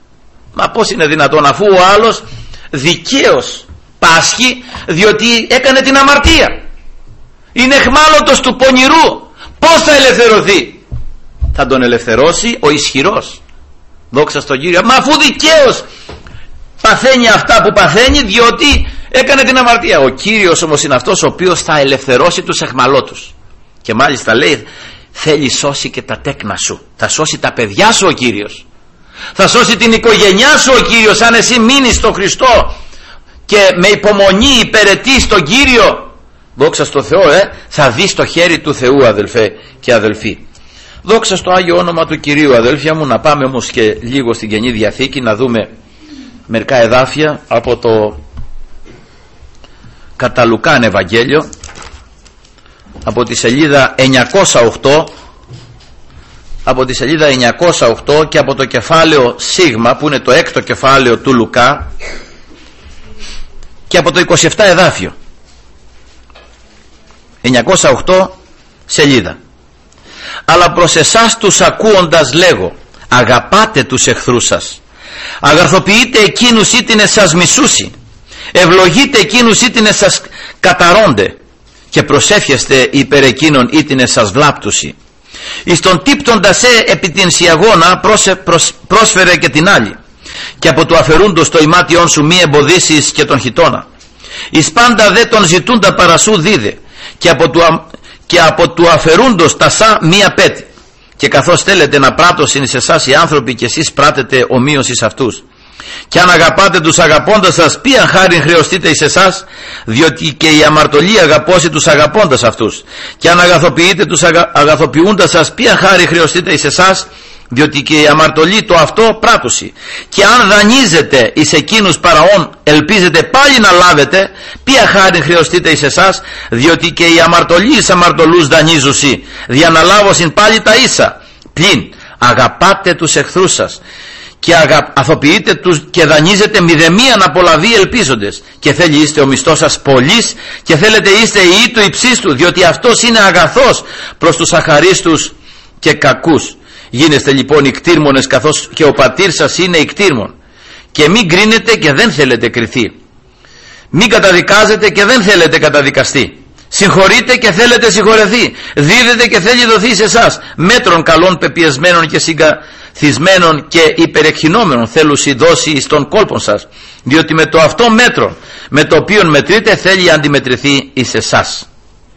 Speaker 1: Μα πώς είναι δυνατόν, αφού ο άλλος δικαίως πάσχει διότι έκανε την αμαρτία, είναι εχμάλωτος του πονηρού, πώς θα ελευθερωθεί? Θα τον ελευθερώσει ο ισχυρός. Δόξα στον Κύριο. Μα αφού δικαίως παθαίνει αυτά που παθαίνει διότι έκανε την αμαρτία. Ο Κύριος όμως είναι αυτός ο οποίος θα ελευθερώσει τους εχμαλώτους. Και μάλιστα λέει, θέλει σώσει και τα τέκνα σου. Θα σώσει τα παιδιά σου ο Κύριος, θα σώσει την οικογένειά σου ο Κύριος. Αν εσύ μείνεις στο Χριστό και με υπομονή υπηρετείς τον Κύριο, δόξα στο Θεό, ε, θα δεις το χέρι του Θεού, αδελφέ και αδελφοί. Δόξα στο Άγιο όνομα του Κυρίου, αδέλφια μου. Να πάμε όμως και λίγο στην Καινή Διαθήκη, να δούμε μερικά εδάφια από το κατά Λουκάν Ευαγγέλιο, από τη σελίδα εννιακόσια οκτώ, από τη σελίδα εννιακόσια οκτώ και από το κεφάλαιο Σίγμα, που είναι το έκτο κεφάλαιο του Λουκά, και από το είκοσι επτά εδάφιο, εννιακόσια οκτώ σελίδα. Αλλά προς εσάς τους ακούοντας λέγω, αγαπάτε τους εχθρούς σας, αγαθοποιείτε εκείνους ήτινε σας μισούσι, ευλογείτε εκείνους ήτινε σας καταρώνται, και προσεύχεστε υπέρ εκείνων ήτινε σας βλάπτουσι. Εις τον τύπτοντα σε επί την σιαγώνα πρόσε, προσ, πρόσφερε και την άλλη, και από του αφαιρούντος το ημάτιον σου μη εμποδίσεις και τον χιτώνα. Εις πάντα δε τον ζητούντα παρασού δίδε, και από του, και από του αφαιρούντος τα σα μη απέτη. Και καθώς θέλετε να πράττωσιν εις εσάς οι άνθρωποι, και εσείς πράτετε ομοίως εις αυτούς. Και αν αγαπάτε τους αγαπώντας σας, ποιαν χάριν χρεωστείτε εις εσάς, διότι και η αμαρτωλή αγαπώσει τους αγαπώντας αυτούς. Και αν αγαθοποιείτε τους αγα... αγαθοποιούντας σας, ποιαν χάριν χρεωστείτε εις εσάς, διότι και η αμαρτωλή το αυτό πράττωση. Και αν δανείζετε εις εκείνους παραών, ελπίζετε πάλι να λάβετε, ποια χάριν χρεωστείτε εις εσάς, διότι και οι αμαρτωλοί εις αμαρτωλούς δανείζουσι, διαναλάβωσιν πάλι τα ίσα. Πλην αγαπάτε τους εχθρούς σας και αγαθοποιείτε τους και δανείζετε μηδεμίαν απολαβή ελπίζοντες, και θέλει είστε ο μισθός σας πολύς, και θέλετε είστε η του υψίστου, διότι αυτός είναι αγαθός προς τους αχαρίστους και κακούς. Γίνεστε λοιπόν οι κτήρμονες, καθώς και ο πατήρ σας είναι οι κτήρμον. Και μην κρίνετε και δεν θέλετε κριθεί, μην καταδικάζετε και δεν θέλετε καταδικαστεί, συγχωρείτε και θέλετε συγχωρεθεί, δίδετε και θέλει δοθεί σε εσάς, μέτρων καλών πεπιεσμένων και συγκαθισμένων και υπερεκχυνόμενων θέλουσι δώσει εις των κόλπων σας, διότι με το αυτό μέτρο με το οποίο μετρείτε θέλει αντιμετρηθεί εις εσάς.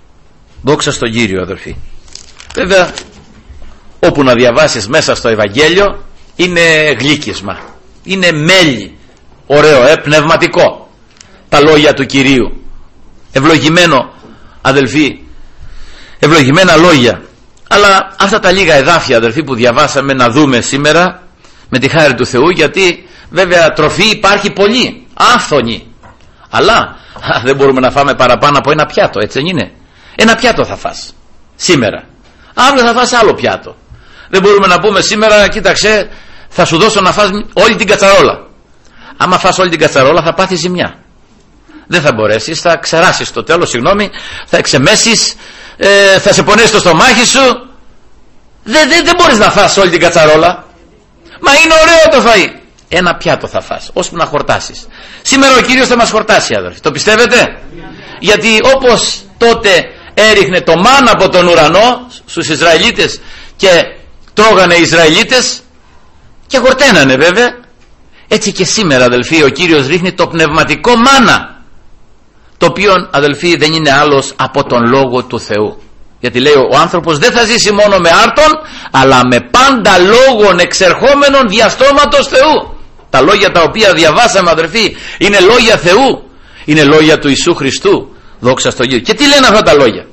Speaker 1: Δόξα στον Κύριο, αδελφοί. Βέβαια, όπου να διαβάσεις μέσα στο Ευαγγέλιο είναι γλύκισμα, είναι μέλι, ωραίο, ε, πνευματικό, τα λόγια του Κυρίου, ευλογημένο, αδελφοί, ευλογημένα λόγια. Αλλά αυτά τα λίγα εδάφια, αδελφοί, που διαβάσαμε να δούμε σήμερα με τη χάρη του Θεού, γιατί βέβαια τροφή υπάρχει πολύ, άφθονη, αλλά α, δεν μπορούμε να φάμε παραπάνω από ένα πιάτο, έτσι δεν είναι? Ένα πιάτο θα φας σήμερα, αύριο θα φας άλλο πιάτο. Δεν μπορούμε να πούμε σήμερα, κοίταξε, θα σου δώσω να φας όλη την κατσαρόλα. Άμα φας όλη την κατσαρόλα θα πάθεις ζημιά, δεν θα μπορέσεις, θα ξεράσεις στο τέλος, συγγνώμη, θα εξεμέσεις, ε, θα σε πονέσει το στομάχι σου. Δεν, δεν, δεν μπορείς να φας όλη την κατσαρόλα. Μα είναι ωραίο το φαΐ. Ένα πιάτο θα φας, ώσπου να χορτάσεις. Σήμερα ο Κύριος θα μας χορτάσει, αδελφοί. Το πιστεύετε? Γιατί όπως τότε έριχνε το μάνα από τον ουρανό στους Ισραηλίτες και τρώγανε οι Ισραηλίτες και χορταίνανε βέβαια, έτσι και σήμερα, αδελφοί, ο Κύριος ρίχνει το πνευματικό μάνα, το οποίο, αδελφοί, δεν είναι άλλος από τον Λόγο του Θεού. Γιατί λέει ο άνθρωπος δεν θα ζήσει μόνο με άρτον, αλλά με πάντα λόγων εξερχόμενων διαστόματος Θεού. Τα λόγια τα οποία διαβάσαμε, αδελφοί, είναι λόγια Θεού, είναι λόγια του Ιησού Χριστού, δόξα στον Κύριο. Και τι λένε αυτά τα λόγια?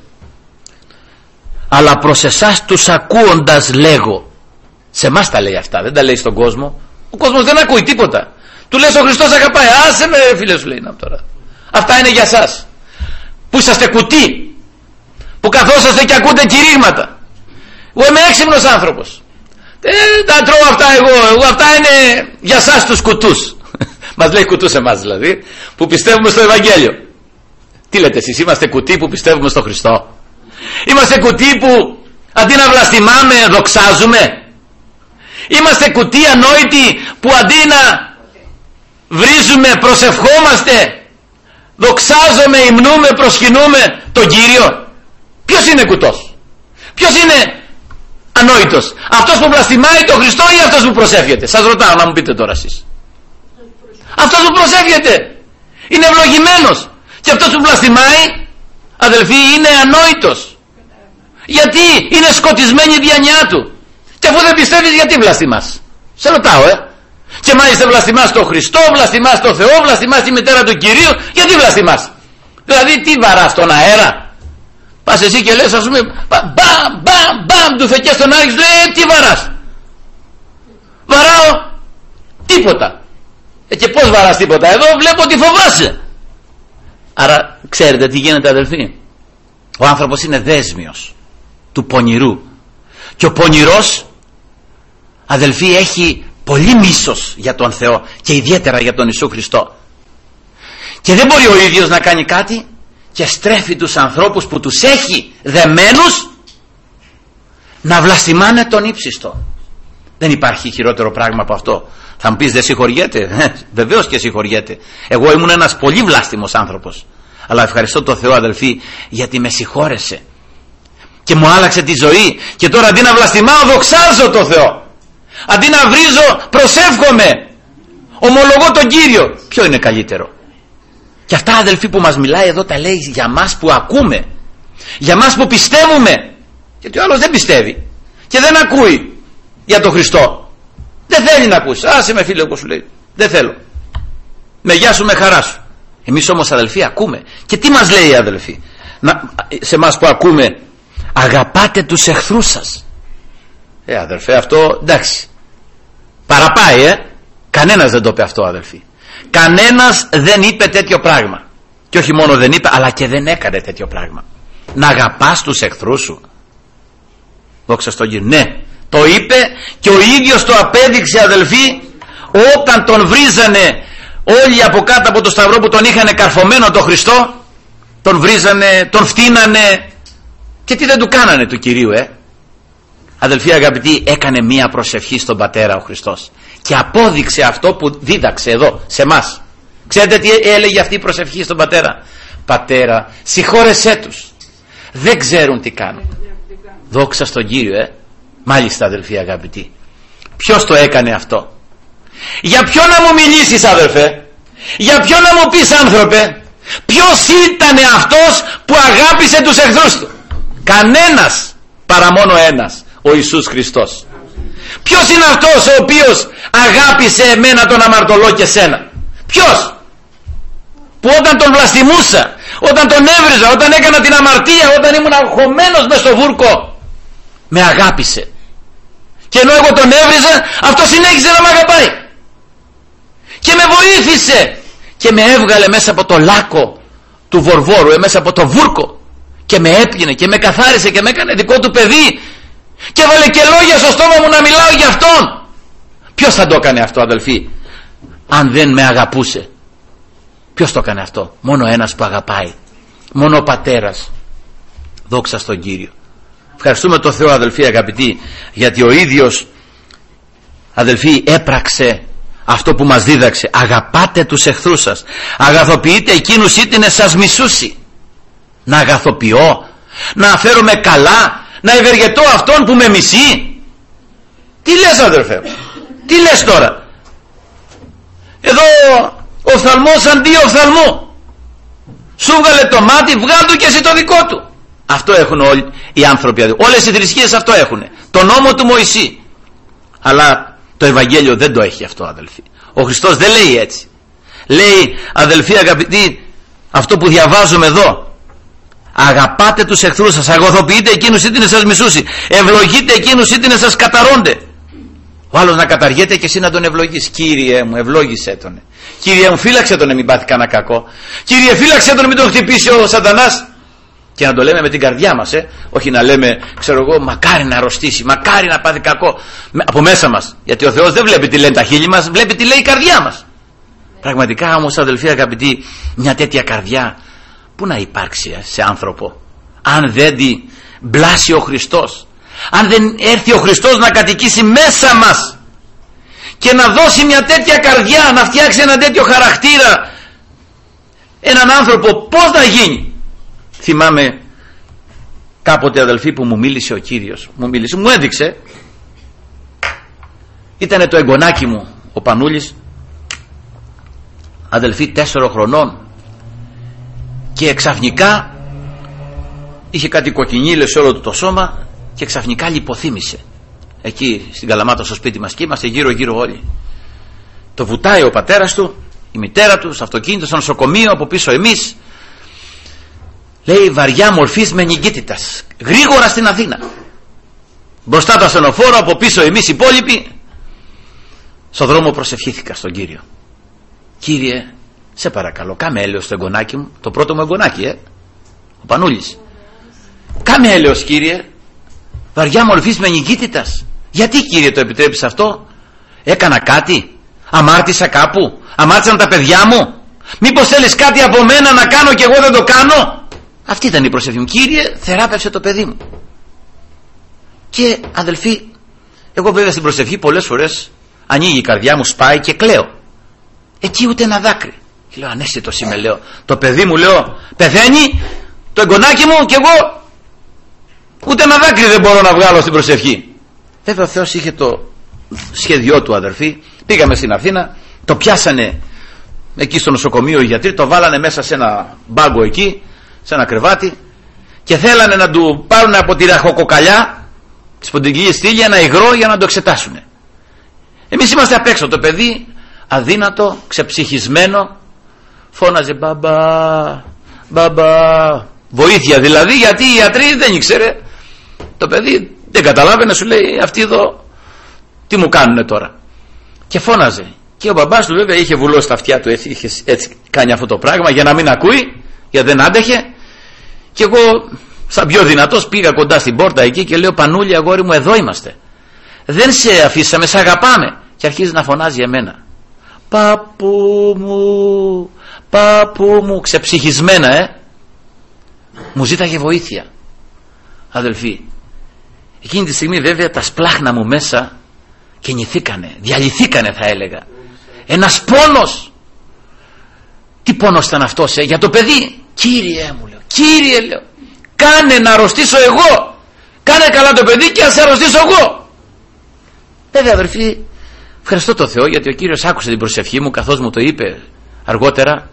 Speaker 1: Αλλά προς εσάς τους ακούοντας λέγω. Σε εμάς τα λέει αυτά, δεν τα λέει στον κόσμο. Ο κόσμος δεν ακούει τίποτα. Του λες ο Χριστός αγαπάει, άσε με φίλε, σου λέει να τώρα. Αυτά είναι για σας που είσαστε κουτί, που καθόσαστε και ακούτε κηρύγματα. Εγώ είμαι έξυπνος άνθρωπος, ε, τα τρώω αυτά εγώ, εγώ αυτά είναι για σας τους κουτούς. Μας λέει κουτούς εμάς δηλαδή, που πιστεύουμε στο Ευαγγέλιο. Τι λέτε εσείς, είμαστε κουτί που πιστεύουμε στο Χριστό? Είμαστε κουτί που αντί να βλαστημάμε δοξάζουμε? Είμαστε κουτί ανόητοι που αντί να βρίζουμε προσευχόμαστε, δοξάζομαι, υμνούμε, προσκυνούμε τον Κύριο? Ποιος είναι κουτός? Ποιος είναι ανόητος? Αυτός που βλαστημάει τον Χριστό ή αυτός που προσεύχεται? Σας ρωτάω να μου πείτε τώρα εσείς. Αυτός που προσεύχεται είναι ευλογημένος, και αυτός που βλαστημάει, αδελφοί, είναι ανόητος, γιατί είναι σκοτισμένη η διάνοιά του. Και αφού δεν πιστεύεις, γιατί βλαστημάς? Σε ρωτάω, ε και μάλιστα βλαστημάς τον Χριστό, βλαστημάς τον Θεό, βλαστημάς τη μητέρα του Κυρίου. Γιατί βλαστημάς? Δηλαδή τι βαράς, τον αέρα? Πας εσύ και λες, ας πούμε, μπαμ μπαμ μπαμ, του φεκές στον άρχη, σου λέει, ε, τι βαράς? Βαράω τίποτα. Ε, και πώς βαράς τίποτα? Εδώ βλέπω ότι φοβάσαι. Άρα ξέρετε τι γίνεται, αδελφοί? Ο άνθρωπος είναι δέσμιος του πονηρού, και ο πονηρός, αδελφοί, έχει πολύ μίσος για τον Θεό και ιδιαίτερα για τον Ιησού Χριστό, και δεν μπορεί ο ίδιος να κάνει κάτι και στρέφει τους ανθρώπους που τους έχει δεμένους να βλαστημάνε τον ύψιστο. Δεν υπάρχει χειρότερο πράγμα από αυτό. Θα μου πεις, δεν συγχωριέται? Βεβαίως και συγχωριέται. Εγώ ήμουν ένας πολύ βλάστημος άνθρωπος, αλλά ευχαριστώ τον Θεό, αδελφοί, γιατί με συγχώρεσε και μου άλλαξε τη ζωή, και τώρα αντί να βλαστημάω δοξάζω τον Θεό, αντί να βρίζω προσεύχομαι, ομολογώ τον Κύριο. Ποιο είναι καλύτερο? Και αυτά, αδελφοί, που μας μιλάει εδώ τα λέει για μας που ακούμε, για μας που πιστεύουμε, γιατί ο άλλος δεν πιστεύει και δεν ακούει για τον Χριστό, δεν θέλει να ακούσει. Άσε με φίλε, όπως σου λέει, δεν θέλω, με γεια σου, με χαρά σου. Εμείς όμως, αδελφοί, ακούμε. Και τι μας λέει, αδελφοί, να, σε εμάς που ακούμε? Αγαπάτε τους εχθρούς σας. Ε, αδελφέ, αυτό εντάξει, παραπάει, ε. Κανένας δεν το είπε αυτό, αδελφοί. Κανένας δεν είπε τέτοιο πράγμα. Και όχι μόνο δεν είπε, αλλά και δεν έκανε τέτοιο πράγμα. Να αγαπάς τους εχθρούς σου. Δόξα στον Κύριο. Ναι, το είπε και ο ίδιος το απέδειξε, αδελφοί, όταν τον βρίζανε όλοι από κάτω από το σταυρό που τον είχαν καρφωμένο τον Χριστό. Τον βρίζανε, τον φτύνανε, και τι δεν του κάνανε του Κυρίου, ε. Αδελφοί αγαπητοί, έκανε μία προσευχή στον Πατέρα ο Χριστός και απόδειξε αυτό που δίδαξε εδώ σε εμάς. Ξέρετε τι έλεγε αυτή η προσευχή στον Πατέρα? Πατέρα, συγχώρεσέ τους, δεν ξέρουν τι κάνουν. Δόξα στον Κύριο, ε. Μάλιστα, αδελφοί αγαπητοί, ποιος το έκανε αυτό? Για ποιο να μου μιλήσεις, αδελφέ? Για ποιο να μου πεις, άνθρωπε? Ποιος ήτανε αυτός που αγάπησε τους εχθρούς του? Κανένας, παρά μόνο ένας, ο Ιησούς Χριστός. Ποιος είναι αυτός ο οποίος αγάπησε εμένα τον αμαρτωλό και σένα? Ποιος? Που όταν τον βλαστημούσα, όταν τον έβριζα, όταν έκανα την αμαρτία, όταν ήμουν αγχωμένος μες στο βούρκο, με αγάπησε. Και ενώ εγώ τον έβριζα, αυτό συνέχισε να με αγαπάει. Και με βοήθησε. Και με έβγαλε μέσα από το λάκκο του Βορβόρου, μέσα από το βούρκο. Και με έπλυνε και με καθάρισε και με έκανε δικό του παιδί. Και έβαλε και λόγια στο στόμα μου να μιλάω για αυτόν. Ποιος θα το έκανε αυτό, αδελφοί, αν δεν με αγαπούσε? Ποιος το έκανε αυτό? Μόνο ένας που αγαπάει. Μόνο ο πατέρας. Δόξα στον Κύριο. Ευχαριστούμε τον Θεό, αδελφοί αγαπητοί, γιατί ο ίδιος, αδελφοί, έπραξε αυτό που μας δίδαξε. Αγαπάτε τους εχθρούς σας, αγαθοποιείτε εκείνους ήτινες σας μισούσι. Να αγαθοποιώ, να φέρομαι καλά, να ευεργετώ αυτόν που με μισεί? Τι λες, αδελφέ? Τι λες τώρα? Εδώ οφθαλμός αντί οφθαλμού. Σου βγάλε το μάτι, βγάλ' του και εσύ το δικό του. Αυτό έχουν όλοι οι άνθρωποι, όλες οι θρησκείες αυτό έχουν, το νόμο του Μωυσή. Αλλά το Ευαγγέλιο δεν το έχει αυτό, αδελφοί. Ο Χριστός δεν λέει έτσι. Λέει, αδελφοί αγαπητοί, αυτό που διαβάζουμε εδώ: αγαπάτε τους εχθρούς σας, αγωθοποιείτε εκείνους ήτινες σας μισούσι, ευλογείτε εκείνους ήτινες σας καταρώνται. Ο άλλος να καταργέται και εσύ να τον ευλογείς. Κύριε μου, ευλόγησέ τον. Κύριε μου, φύλαξε τον να μην πάθει κανένα κακό. Κύριε, φύλαξε τον να μην τον χτυπήσει ο σατανάς. Και να το λέμε με την καρδιά μας, ε? όχι να λέμε, ξέρω εγώ, μακάρι να αρρωστήσει, μακάρι να πάθει κακό, από μέσα μας. Γιατί ο Θεός δεν βλέπει τι λένε τα χείλη μας, βλέπει τι λέει η καρδιά μας. Πραγματικά όμως, αδελφοί αγαπητοί, μια τέτοια καρδιά πού να υπάρξει σε άνθρωπο, αν δεν την μπλάσει ο Χριστός, αν δεν έρθει ο Χριστός να κατοικήσει μέσα μας και να δώσει μια τέτοια καρδιά, να φτιάξει ένα τέτοιο χαρακτήρα, έναν άνθρωπο, πώς να γίνει? Θυμάμαι κάποτε, αδελφοί, που μου μίλησε ο Κύριος, μου μίλησε, μου έδειξε, ήτανε το εγγονάκι μου ο Πανούλης, αδελφοί, τέσσερων χρονών, και ξαφνικά είχε κάτι κοκκινίλες σε όλο του το σώμα και ξαφνικά λιποθύμησε εκεί στην Καλαμάτα στο σπίτι μας, και είμαστε γύρω γύρω όλοι. Το βουτάει ο πατέρας του, η μητέρα του, στο αυτοκίνητο, στο νοσοκομείο, από πίσω εμείς. Λέει, βαριά μορφής μενιγκίτητας, γρήγορα στην Αθήνα. Μπροστά το ασθενοφόρο, από πίσω εμείς οι υπόλοιποι. Στο δρόμο προσευχήθηκα στον Κύριο. Κύριε, σε παρακαλώ, κάμε έλεος στο εγγονάκι μου, το πρώτο μου εγγονάκι, ε, ο Πανούλης. Κάμε έλεος, Κύριε, βαριά μορφής μενιγκίτητας. Γιατί, Κύριε, το επιτρέπεις αυτό? Έκανα κάτι? Αμάρτησα κάπου? Αμάρτησαν τα παιδιά μου? Μήπως θέλεις κάτι από μένα να κάνω και εγώ δεν το κάνω? Αυτή ήταν η προσευχή μου. Κύριε, θεράπευσε το παιδί μου. Και, αδελφοί, εγώ βέβαια στην προσευχή πολλές φορές ανοίγει η καρδιά μου, σπάει και κλαίω. Εκεί ούτε ένα δάκρυ. Και λέω, ανέστητος είμαι, λέω. Το παιδί μου, λέω, πεθαίνει, το εγγονάκι μου, και εγώ ούτε ένα δάκρυ δεν μπορώ να βγάλω στην προσευχή. Βέβαια ο Θεός είχε το σχέδιό του, αδελφοί. Πήγαμε στην Αθήνα, το πιάσανε εκεί στο νοσοκομείο οι γιατροί, το βάλανε μέσα σε ένα μπάγκο εκεί, σε ένα κρεβάτι, και θέλανε να του πάρουν από τη ραχοκοκαλιά, τη σπονδυλική στήλη, ένα υγρό για να το εξετάσουν. Εμείς είμαστε απ' έξω, το παιδί αδύνατο, ξεψυχισμένο, φώναζε μπαμπά, μπαμπά, βοήθεια δηλαδή, γιατί οι ιατροί δεν ήξερε, το παιδί δεν καταλάβαινε, σου λέει, αυτοί εδώ τι μου κάνουνε τώρα, και φώναζε. Και ο μπαμπάς του βέβαια είχε βουλώσει τα αυτιά του, έτσι, είχε έτσι κάνει αυτό το πράγμα για να μην ακούει, γιατί δεν άντεχε. Και εγώ, σαν πιο δυνατός, πήγα κοντά στην πόρτα εκεί και λέω, Πανούλη, αγόρι μου, εδώ είμαστε, δεν σε αφήσαμε, σε αγαπάμε. Και αρχίζει να φωνάζει εμένα, παππού μου, παππού μου, ξεψυχισμένα, ε μου ζήταγε βοήθεια, αδελφοί. Εκείνη τη στιγμή βέβαια τα σπλάχνα μου μέσα κινηθήκανε, διαλυθήκανε, θα έλεγα. Ένας πόνος. Τι πόνος ήταν αυτός, ε, για το παιδί? Κύριε μου, λέω, Κύριε, λέω, κάνε να αρρωστήσω εγώ, κάνε καλά το παιδί και ας αρρωστήσω εγώ. Βέβαια, αδερφοί, ευχαριστώ το Θεό, γιατί ο Κύριος άκουσε την προσευχή μου, καθώς μου το είπε αργότερα.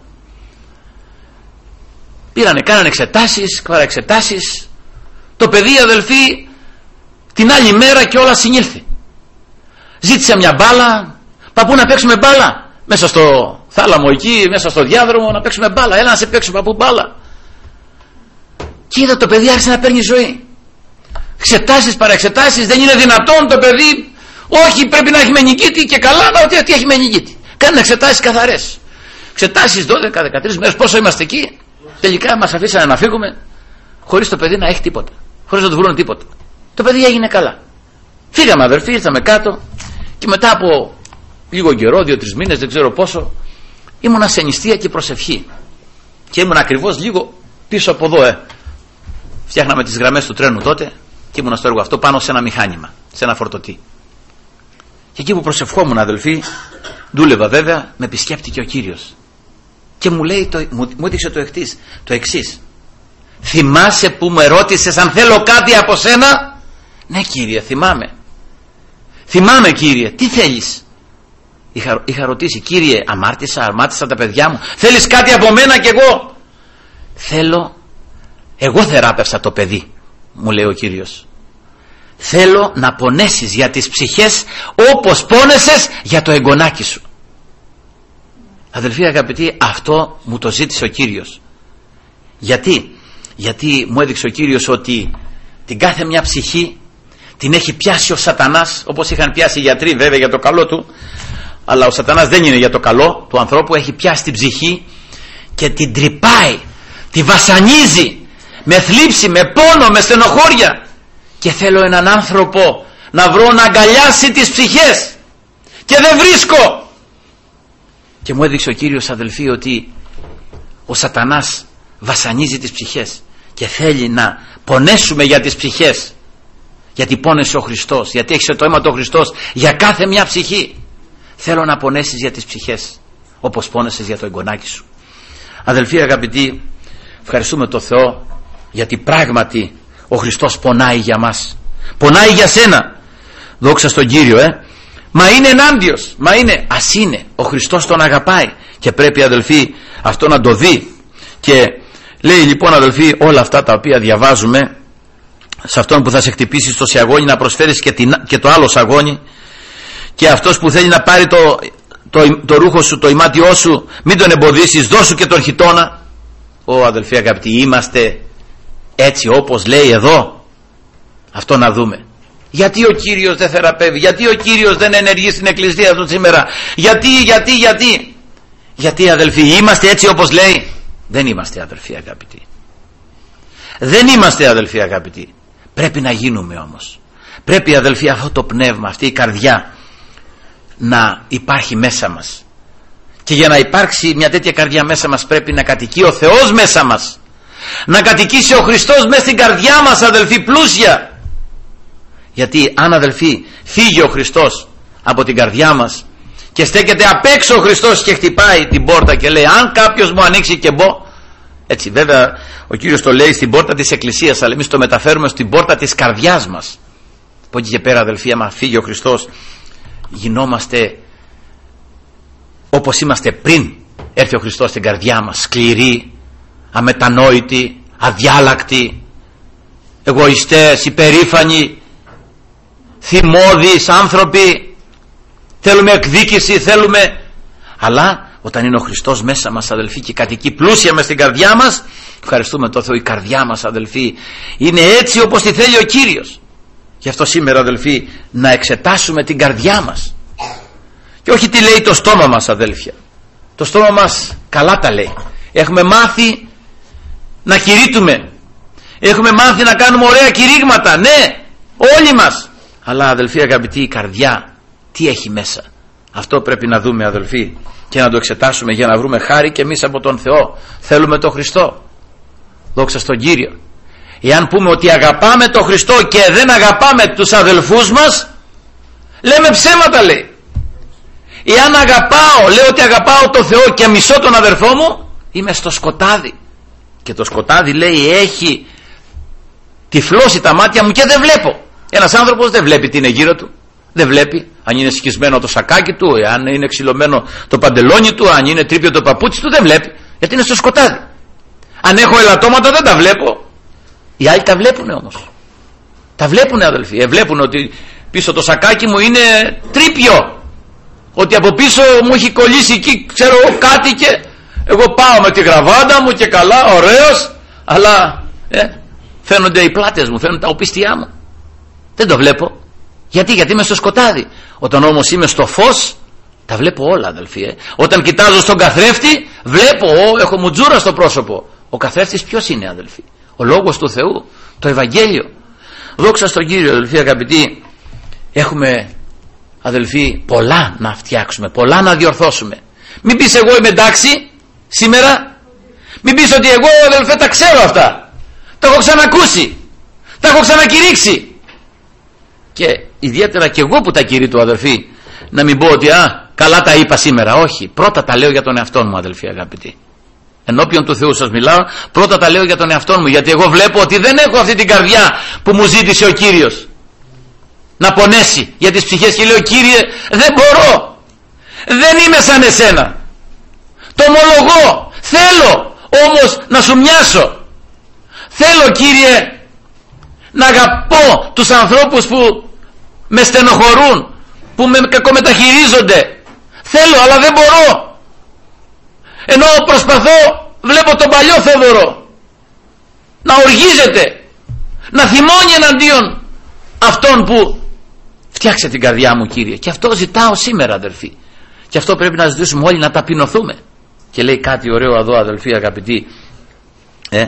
Speaker 1: Πήρανε, κάνανε εξετάσεις, παραεξετάσεις. Το παιδί, αδελφοί, την άλλη μέρα και όλα συνήλθε. Ζήτησε μια μπάλα, παππού, να παίξουμε μπάλα, μέσα στο θάλαμο εκεί, μέσα στο διάδρομο, να παίξουμε μπάλα, έλα να σε παίξουμε, παππού, μπάλα. Και είδα το παιδί άρχισε να παίρνει ζωή. Εξετάσεις, παραεξετάσεις, δεν είναι δυνατόν το παιδί. Όχι, πρέπει να έχει μενιγίτη και καλά να ότι έχει μενιγίτη. Κάνει εξετάσεις καθαρές. Εξετάσεις δώδεκα δεκατρείς μέρες, πόσο είμαστε εκεί. Τελικά μας αφήσανε να φύγουμε χωρίς το παιδί να έχει τίποτα, χωρίς να του βρουν τίποτα. Το παιδί έγινε καλά. Φύγαμε αδερφοί, ήρθαμε κάτω και μετά από λίγο καιρό, δύο-τρεις μήνες, δεν ξέρω πόσο, ήμουνα σε νηστεία και προσευχή. Και ήμουν ακριβώς λίγο πίσω από εδώ, ε. Φτιάχναμε τις γραμμές του τρένου τότε και ήμουνα στο έργο αυτό πάνω σε ένα μηχάνημα, σε ένα φορτωτή. Και εκεί που προσευχόμουν αδελφοί, δούλευα βέβαια, με επισκέπτηκε ο Κύριος. Και μου λέει, το, μου, μου έδειξε το, εκτής, το εξής. Θυμάσαι που με ρώτησες αν θέλω κάτι από σένα? Ναι Κύριε, θυμάμαι. Θυμάμαι Κύριε, τι θέλεις? Είχα, είχα ρωτήσει, Κύριε, αμάρτησα, αμάρτησα τα παιδιά μου. Θέλεις κάτι από μένα? Κι εγώ θέλω, εγώ θεράπευσα το παιδί, μου λέει ο Κύριος. Θέλω να πονέσεις για τις ψυχές όπως πόνεσες για το εγγονάκι σου. Αδελφοί αγαπητοί, αυτό μου το ζήτησε ο Κύριος. Γιατί? Γιατί μου έδειξε ο Κύριος ότι την κάθε μια ψυχή την έχει πιάσει ο σατανάς, όπως είχαν πιάσει οι γιατροί βέβαια για το καλό του, αλλά ο σατανάς δεν είναι για το καλό του ανθρώπου. Έχει πιάσει την ψυχή και την τρυπάει, τη βασανίζει με θλίψη, με πόνο, με στενοχώρια. Και θέλω έναν άνθρωπο να βρω να αγκαλιάσει τις ψυχές και δεν βρίσκω. Και μου έδειξε ο Κύριος αδελφοί ότι ο σατανάς βασανίζει τις ψυχές και θέλει να πονέσουμε για τις ψυχές, γιατί πόνεσε ο Χριστός, γιατί έχεις το αίμα του Χριστός για κάθε μια ψυχή. Θέλω να πονέσεις για τις ψυχές όπως πόνεσες για το εγγονάκι σου. Αδελφοί αγαπητοί, ευχαριστούμε τον Θεό γιατί πράγματι ο Χριστός πονάει για μας, πονάει για σένα. Δόξα στον Κύριο. ε Μα είναι ενάντιος, μα είναι, ας είναι. Ο Χριστός τον αγαπάει και πρέπει αδελφοί αυτό να το δει. Και λέει λοιπόν αδελφοί, όλα αυτά τα οποία διαβάζουμε, σε αυτόν που θα σε χτυπήσει στο σαγόνι να προσφέρεις και, την, και το άλλο σαγόνι, και αυτός που θέλει να πάρει το, το, το ρούχο σου, το ημάτιό σου, μην τον εμποδίσεις, δώσου και τον χιτώνα. Ω αδελφοί αγαπητοί, είμαστε έτσι όπως λέει εδώ? Αυτό να δούμε. Γιατί ο Κύριος δεν θεραπεύει? Γιατί ο Κύριος δεν ενεργεί στην εκκλησία του σήμερα? Γιατί, γιατί, γιατί Γιατί αδελφοί, είμαστε έτσι όπως λέει? Δεν είμαστε αδελφοί αγαπητοί. Δεν είμαστε αδελφοί αγαπητοί. Πρέπει να γίνουμε όμως. Πρέπει αδελφοί αυτό το πνεύμα, αυτή η καρδιά να υπάρχει μέσα μας. Και για να υπάρξει μια τέτοια καρδιά μέσα μας πρέπει να κατοικεί ο Θεός μέσα μας. Να κατοικήσει ο Χριστός μέσα στην καρδιά μας αδελφοί πλούσια. Γιατί αν αδελφοί φύγει ο Χριστός από την καρδιά μας και στέκεται απ' έξω ο Χριστός και χτυπάει την πόρτα και λέει αν κάποιος μου ανοίξει και μπω, έτσι βέβαια ο Κύριος το λέει στην πόρτα της Εκκλησίας, αλλά εμείς το μεταφέρουμε στην πόρτα της καρδιάς μας. Από εκεί και πέρα αδελφοί, άμα φύγει ο Χριστός, γινόμαστε όπως είμαστε πριν έρθει ο Χριστός στην καρδιά μας, σκληροί, αμετανόητοι, αδιάλακτοι, εγωιστές, υπερήφανοι, θυμώδεις άνθρωποι. Θέλουμε εκδίκηση, θέλουμε, αλλά όταν είναι ο Χριστός μέσα μας αδελφοί και κατοικεί πλούσια μες στην καρδιά μας, ευχαριστούμε τον Θεό, η καρδιά μας αδελφοί είναι έτσι όπως τη θέλει ο Κύριος. Γι' αυτό σήμερα αδελφοί να εξετάσουμε την καρδιά μας και όχι τι λέει το στόμα μας αδέλφια. Το στόμα μας καλά τα λέει. Έχουμε μάθει να κηρύττουμε, έχουμε μάθει να κάνουμε ωραία κηρύγματα, ναι, όλοι μας, αλλά αδελφοί αγαπητοί, η καρδιά τι έχει μέσα? Αυτό πρέπει να δούμε αδελφοί και να το εξετάσουμε για να βρούμε χάρη και εμείς από τον Θεό. Θέλουμε τον Χριστό, δόξα στον Κύριο. Εάν πούμε ότι αγαπάμε τον Χριστό και δεν αγαπάμε τους αδελφούς μας, λέμε ψέματα λέει. Εάν αγαπάω, λέω ότι αγαπάω τον Θεό και μισώ τον αδερφό μου, είμαι στο σκοτάδι. Και το σκοτάδι λέει έχει τυφλώσει τα μάτια μου και δεν βλέπω. Ένας άνθρωπος δεν βλέπει τι είναι γύρω του. Δεν βλέπει αν είναι σκισμένο το σακάκι του, αν είναι ξυλωμένο το παντελόνι του, αν είναι τρίπιο το παπούτσι του, δεν βλέπει. Γιατί είναι στο σκοτάδι. Αν έχω ελαττώματα δεν τα βλέπω. Οι άλλοι τα βλέπουν όμως. Τα βλέπουν αδελφοί. Ε, βλέπουν ότι πίσω το σακάκι μου είναι τρίπιο. Ότι από πίσω μου έχει κολλήσει εκεί ξέρω κάτι και εγώ πάω με τη γραβάτα μου και καλά, ωραίος, αλλά ε, φαίνονται οι πλάτες μου, φαίνονται τα οπίστια μου. Δεν το βλέπω. Γιατί, γιατί είμαι στο σκοτάδι. Όταν όμως είμαι στο φως, τα βλέπω όλα, αδελφοί. Ε. Όταν κοιτάζω στον καθρέφτη, βλέπω, ό, έχω μουτζούρα στο πρόσωπο. Ο καθρέφτης ποιος είναι, αδελφοί? Ο Λόγος του Θεού, το Ευαγγέλιο. Δόξα στον Κύριο, αδελφοί αγαπητοί. Έχουμε, αδελφοί, πολλά να φτιάξουμε, πολλά να διορθώσουμε. Μην πεις εγώ είμαι εντάξει σήμερα. Μην πεις ότι εγώ, αδελφέ, τα ξέρω αυτά. Τα έχω ξανακούσει. Τα έχω ξανακηρύξει. Και ιδιαίτερα και εγώ που τα κηρύττω, αδελφοί, να μην πω ότι α, καλά τα είπα σήμερα. Όχι, πρώτα τα λέω για τον εαυτό μου, αδελφοί αγαπητοί. Ενώπιον του Θεού σας μιλάω, πρώτα τα λέω για τον εαυτό μου, γιατί εγώ βλέπω ότι δεν έχω αυτή την καρδιά που μου ζήτησε ο Κύριος να πονέσει για τις ψυχές, και λέω Κύριε, δεν μπορώ, δεν είμαι σαν εσένα, το ομολογώ, θέλω όμως να σου μοιάσω, θέλω Κύριε να αγαπώ τους ανθρώπους που με στενοχωρούν, που με κακομεταχειρίζονται, θέλω αλλά δεν μπορώ. Ενώ προσπαθώ, βλέπω τον παλιό Θόδωρο να οργίζεται, να θυμώνει εναντίον αυτόν που φτιάξε την καρδιά μου, Κύριε. Και αυτό ζητάω σήμερα, αδελφοί. Και αυτό πρέπει να ζητήσουμε όλοι, να ταπεινωθούμε. Και λέει κάτι ωραίο εδώ, αδελφοί αγαπητοί. Ε?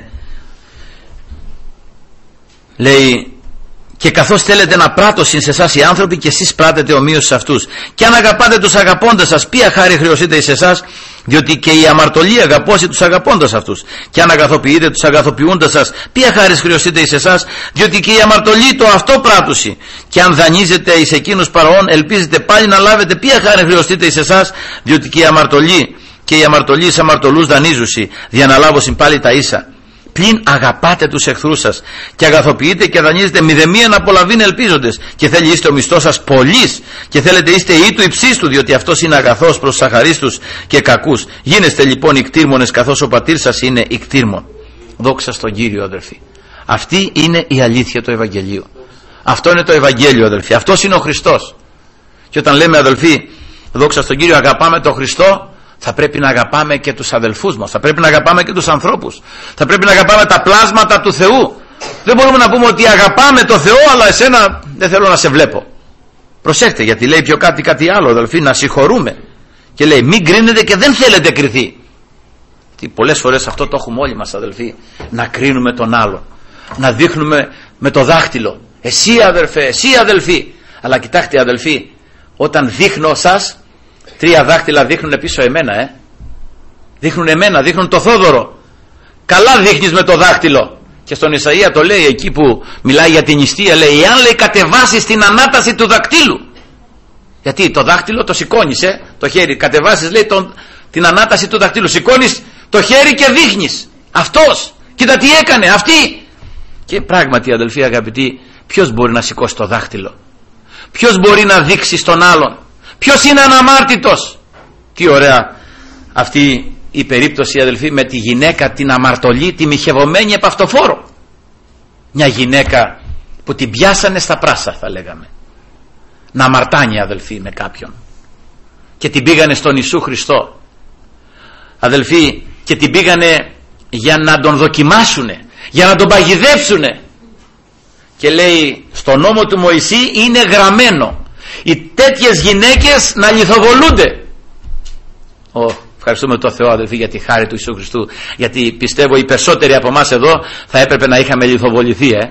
Speaker 1: Λέει, και καθώς θέλετε να πράττωσιν σε εσάς οι άνθρωποι, και εσείς πράτετε ομοίως σε αυτούς. Και αν αγαπάτε τους αγαπώντας σας, ποια χάρη χρεωσείτε εις εσάς, διότι και η αμαρτωλή αγαπώσει τους αγαπώντας αυτούς. Και αν αγαθοποιείτε τους αγαθοποιούντας σας, ποια χάρη χρεωσείτε εις εσάς, διότι και η αμαρτωλή το αυτό πράττουση. Και αν δανείζετε εις εκείνους παραών, ελπίζετε πάλι να λάβετε, ποια χάρη χρεωστείτε εις εσάς, διότι και η αμαρτωλή και οι αμαρτωλοί εις αμαρτωλούς δανείζουσι, διαναλάβωσιν πάλι τα ίσα. Πλην αγαπάτε τους εχθρούς σας και αγαθοποιείτε και δανείζετε μηδεμία να απολαβήν ελπίζοντες, και θέλει είστε ο μισθός σας πολλής, και θέλετε είστε ή του υψίστου, διότι αυτός είναι αγαθός προς τους αχαρίστους και κακούς. Γίνεστε λοιπόν ικτήρμονες, καθώς ο πατήρ σας είναι ικτήρμον. Δόξα στον Κύριο, αδελφοί. Αυτή είναι η αλήθεια του Ευαγγελίου. Αυτό είναι το Ευαγγέλιο, αδελφοί. Αυτός είναι ο Χριστός. Και όταν λέμε, αδελφοί, δόξα στον Κύριο, αγαπάμε τον Χριστό, θα πρέπει να αγαπάμε και τους αδελφούς μας, θα πρέπει να αγαπάμε και τους ανθρώπους, θα πρέπει να αγαπάμε τα πλάσματα του Θεού. Δεν μπορούμε να πούμε ότι αγαπάμε το Θεό, αλλά εσένα δεν θέλω να σε βλέπω. Προσέχτε, γιατί λέει πιο κάτι κάτι άλλο, αδελφοί, να συγχωρούμε. Και λέει μην κρίνετε και δεν θέλετε κριθεί. Τι πολλές φορές αυτό το έχουμε όλοι μας, αδελφοί, να κρίνουμε τον άλλον, να δείχνουμε με το δάχτυλο, εσύ αδελφέ, εσύ αδελφοί. Αλλά κοιτάξτε, αδελφοί, όταν δείχνω σας, τρία δάχτυλα δείχνουν πίσω εμένα, ε. Δείχνουν εμένα, δείχνουν το Θόδωρο. Καλά δείχνεις με το δάχτυλο. Και στον Ισαΐα το λέει εκεί που μιλάει για την νηστεία, λέει εάν λέει κατεβάσεις την ανάταση του δακτύλου. Γιατί το δάχτυλο το σηκώνεις, ε, το χέρι, κατεβάσεις λέει τον, την ανάταση του δακτύλου. Σηκώνεις το χέρι και δείχνεις. Αυτός, κοίτα τι έκανε, αυτή. Και πράγματι, αδελφοί αγαπητοί, ποιος μπορεί να σηκώσει το δάχτυλο? Ποιος μπορεί να δείξει στον άλλον? Ποιος είναι αναμάρτητος? Τι ωραία αυτή η περίπτωση, αδελφοί, με τη γυναίκα την αμαρτωλή, τη μοιχευωμένη επ' αυτοφόρο. Μια γυναίκα που την πιάσανε στα πράσα, θα λέγαμε, να αμαρτάνει, αδελφοί, με κάποιον, και την πήγανε στον Ιησού Χριστό, αδελφοί, και την πήγανε για να τον δοκιμάσουνε, για να τον παγιδεύσουνε. Και λέει στον νόμο του Μωυσή είναι γραμμένο οι τέτοιες γυναίκες να λιθοβολούνται. Ω, ευχαριστούμε τον Θεό, αδελφοί, για τη χάρη του Ιησού Χριστού, γιατί πιστεύω οι περισσότεροι από εμάς εδώ θα έπρεπε να είχαμε λιθοβοληθεί, ε.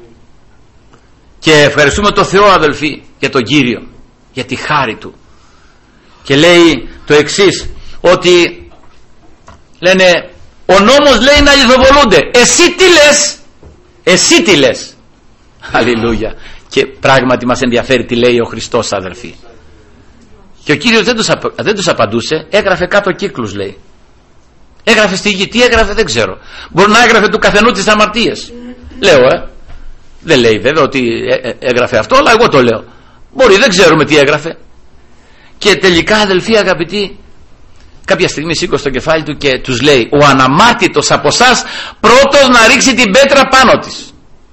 Speaker 1: Και ευχαριστούμε τον Θεό, αδελφοί, για τον Κύριο, για τη χάρη του. Και λέει το εξής, ότι λένε ο νόμος λέει να λιθοβολούνται, εσύ τι λες, εσύ τι λες? Αλληλούια. Και πράγματι μας ενδιαφέρει τι λέει ο Χριστός, αδελφοί. Και ο Κύριος δεν τους, απ, δεν τους απαντούσε, έγραφε κάτω κύκλους, λέει. Έγραφε στη γη, τι έγραφε δεν ξέρω. Μπορεί να έγραφε του καθενού τις αμαρτίες. Λέω, ε. Δεν λέει βέβαια ότι έγραφε αυτό, αλλά εγώ το λέω. Μπορεί, δεν ξέρουμε τι έγραφε. Και τελικά, αδελφοί αγαπητοί, κάποια στιγμή σήκωσε το κεφάλι του και τους λέει, ο αναμάρτητος από εσάς πρώτος να ρίξει την πέτρα πάνω της.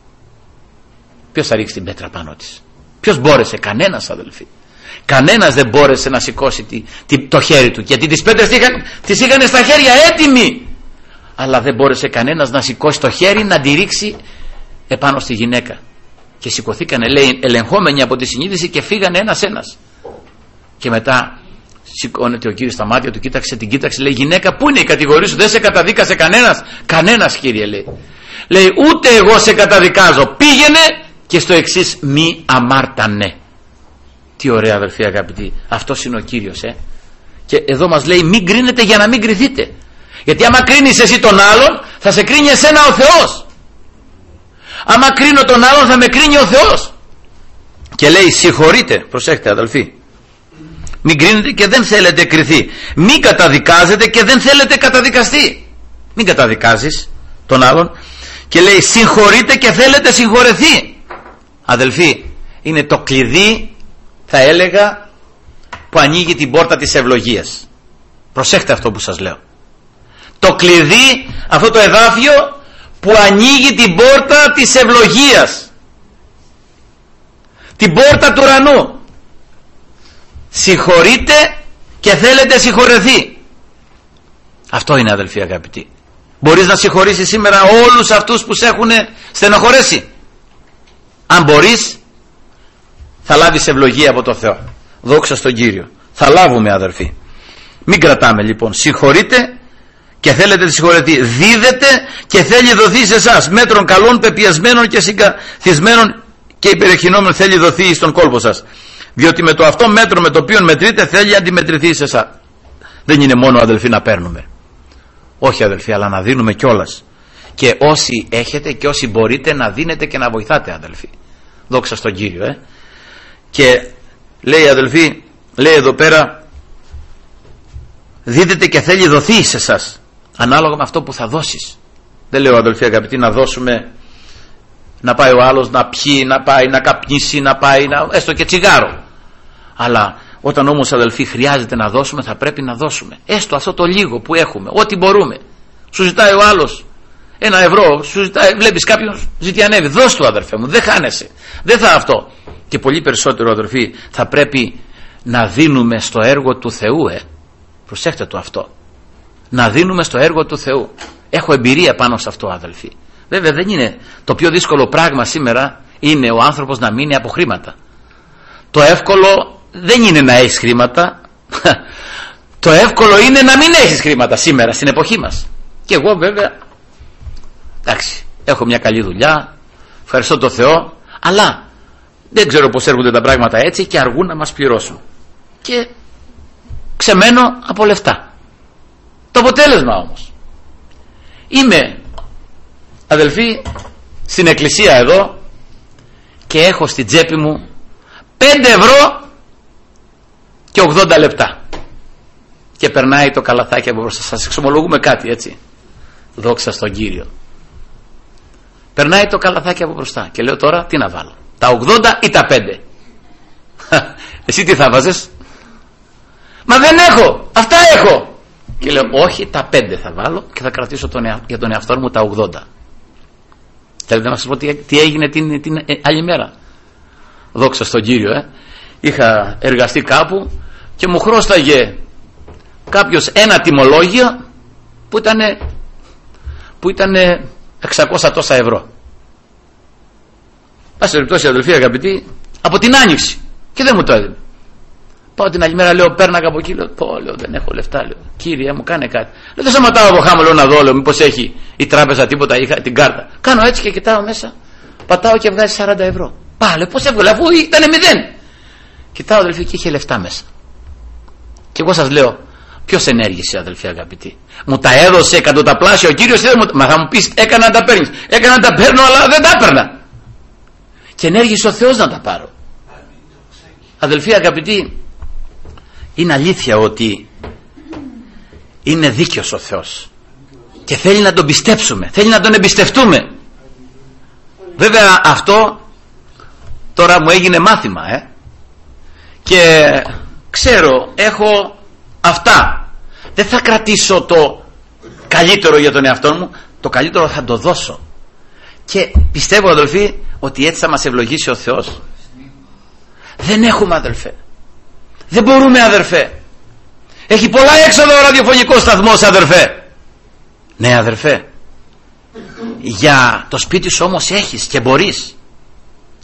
Speaker 1: Ποιος θα ρίξει την πέτρα πάνω της? Ποιος μπόρεσε? Κανένας, αδελφοί. Κανένας δεν μπόρεσε να σηκώσει τη, τη, το χέρι του, γιατί τις πέτρες τις είχαν στα χέρια έτοιμοι, αλλά δεν μπόρεσε κανένας να σηκώσει το χέρι να τη ρίξει επάνω στη γυναίκα. Και σηκωθήκανε, λέει, ελεγχόμενοι από τη συνείδηση και φύγανε ένας-ένας. Και μετά σηκώνεται ο Κύριος στα μάτια του, κοίταξε, την κοίταξε, λέει, γυναίκα, πού είναι η κατηγορία σου, δεν σε καταδίκασε κανένας? Κανένας, Κύριε, λέει. Λέει, ούτε εγώ σε καταδικάζω, πήγαινε και στο εξής, μη αμάρτανε. Τι ωραία, αδελφοί αγαπητοί, αυτός είναι ο Κύριος, ε. Και εδώ μας λέει, μην κρίνετε για να μην κριθείτε. Γιατί άμα κρίνεις εσύ τον άλλον, θα σε κρίνει εσένα ο Θεός. Άμα κρίνω τον άλλον, θα με κρίνει ο Θεός. Και λέει, συγχωρείτε, προσέχτε αδελφοί, μην κρίνετε και δεν θέλετε κριθεί. Μην καταδικάζετε και δεν θέλετε καταδικαστεί. Μην καταδικάζεις τον άλλον. Και λέει, συγχωρείτε και θέλετε συγχωρεθεί. Αδελφοί, είναι το κλειδί, θα έλεγα, που ανοίγει την πόρτα της ευλογίας. Προσέχτε αυτό που σας λέω. Το κλειδί, αυτό το εδάφιο που ανοίγει την πόρτα της ευλογίας, την πόρτα του ουρανού. Συγχωρείτε και θέλετε συγχωρεθεί. Αυτό είναι, αδελφοί αγαπητοί. Μπορείς να συγχωρήσεις σήμερα όλους αυτούς που σε έχουν στενοχωρέσει? Αν μπορείς, θα λάβεις ευλογία από το Θεό. Δόξα στον Κύριο. Θα λάβουμε, αδελφοί. Μην κρατάμε λοιπόν. Συγχωρείτε και θέλετε τη συγχωρεθεί. Δίδετε και θέλει δοθεί σε εσάς. Μέτρων καλών, πεπιασμένων και συγκαθισμένων και υπερεχεινόμενων θέλει δοθεί στον κόλπο σας. Διότι με το αυτό μέτρο με το οποίο μετρείτε θέλει αντιμετρηθεί σε εσάς. Δεν είναι μόνο, αδελφοί, να παίρνουμε. Όχι, αδελφοί, αλλά να δίνουμε κιόλας. Και όσοι έχετε και όσοι μπορείτε να δίνετε και να βοηθάτε, αδελφοί. Δόξα στον Κύριο, ε. Και λέει, αδελφοί, λέει εδώ πέρα, δίδετε και θέλει δοθεί σε εσάς, ανάλογα με αυτό που θα δώσεις. Δεν λέω, αδελφοί αγαπητοί, να δώσουμε, να πάει ο άλλος να πιει, να πάει να καπνίσει, να πάει να, έστω και τσιγάρο. Αλλά όταν όμως, αδελφοί, χρειάζεται να δώσουμε, θα πρέπει να δώσουμε. Έστω αυτό το λίγο που έχουμε, ό,τι μπορούμε. Σου ζητάει ο άλλος ένα ευρώ, σου ζητάει, βλέπεις κάποιον ζητιανεύει, δώσ' του, αδελφέ μου, δεν χάνεσαι. Δεν θα αυτό. Και πολύ περισσότερο, αδελφοί, θα πρέπει να δίνουμε στο έργο του Θεού, ε. Προσέχτε το αυτό. Να δίνουμε στο έργο του Θεού. Έχω εμπειρία πάνω σε αυτό, αδελφοί. Βέβαια δεν είναι το πιο δύσκολο πράγμα σήμερα, είναι ο άνθρωπος να μείνει από χρήματα. Το εύκολο δεν είναι να έχεις χρήματα. Το εύκολο είναι να μην έχεις χρήματα σήμερα στην εποχή μας. Και εγώ βέβαια, εντάξει, έχω μια καλή δουλειά, ευχαριστώ το Θεό, αλλά δεν ξέρω πως έρχονται τα πράγματα έτσι και αργούν να μας πληρώσουν. Και ξεμένω από λεφτά. Το αποτέλεσμα όμως, είμαι, αδελφοί, στην εκκλησία εδώ και έχω στην τσέπη μου πέντε ευρώ και ογδόντα λεπτά. Και περνάει το καλαθάκι από μπροστά. Σας εξομολογούμε κάτι, έτσι. Δόξα στον Κύριο. Περνάει το καλαθάκι από μπροστά και λέω, τώρα τι να βάλω, τα ογδόντα ή τα πέντε? Εσύ τι θα βάζες? Μα δεν έχω, αυτά έχω. Και λέω, όχι, τα πέντε θα βάλω και θα κρατήσω τον εα... για τον εαυτό μου τα ογδόντα. Θέλετε να σας πω τι, τι έγινε την, την ε, άλλη μέρα? Δόξα στον Κύριο, ε. Είχα εργαστεί κάπου και μου χρώσταγε κάποιος ένα τιμολόγιο που ήταν που ήταν εξακόσια τόσα ευρώ. Πάση περιπτώσει, αδελφοί αγαπητοί, από την Άνοιξη, και δεν μου το έδινε. Πάω την άλλη μέρα, λέω, πέρναγα από εκεί, λέω, πω, λέω, δεν έχω λεφτά, λέω, Κύριε μου, κάνε κάτι. Λέω, δεν σταματάω από χάμω, λέω, να δω, λέω, μήπως έχει η τράπεζα τίποτα, είχα την κάρτα. Κάνω έτσι και κοιτάω μέσα, πατάω και βγάζει σαράντα ευρώ. Πά, λέω, πώς έβγαλε, αφού ήταν μηδέν. Κοιτάω, αδελφοί, και είχε λεφτά μέσα. Και εγώ σας λέω, ποιος ενέργησε, αδελφοί αγαπητοί? Μου τα έδωσε εκατονταπλάσια ο Κύριος? Δεν μου... Μα θα μου πεις, έκανα να τα παίρνεις. Έκανα να τα παίρνω, αλλά δεν τα έπαιρνα. Και ενέργησε ο Θεός να τα πάρω. Αδελφοί αγαπητοί, είναι αλήθεια ότι είναι δίκαιος ο Θεός και θέλει να τον πιστέψουμε, θέλει να τον εμπιστευτούμε. Βέβαια αυτό τώρα μου έγινε μάθημα, ε? Και ξέρω, έχω αυτά, δεν θα κρατήσω το καλύτερο για τον εαυτό μου, το καλύτερο θα το δώσω. Και πιστεύω, αδελφοί, ότι έτσι θα μας ευλογήσει ο Θεός. Δεν έχουμε, αδελφέ, δεν μπορούμε, αδερφέ. Έχει πολλά έξοδα ο ραδιοφωνικός σταθμός, αδερφέ. Ναι, αδερφέ, για το σπίτι σου όμως έχεις και μπορείς. Και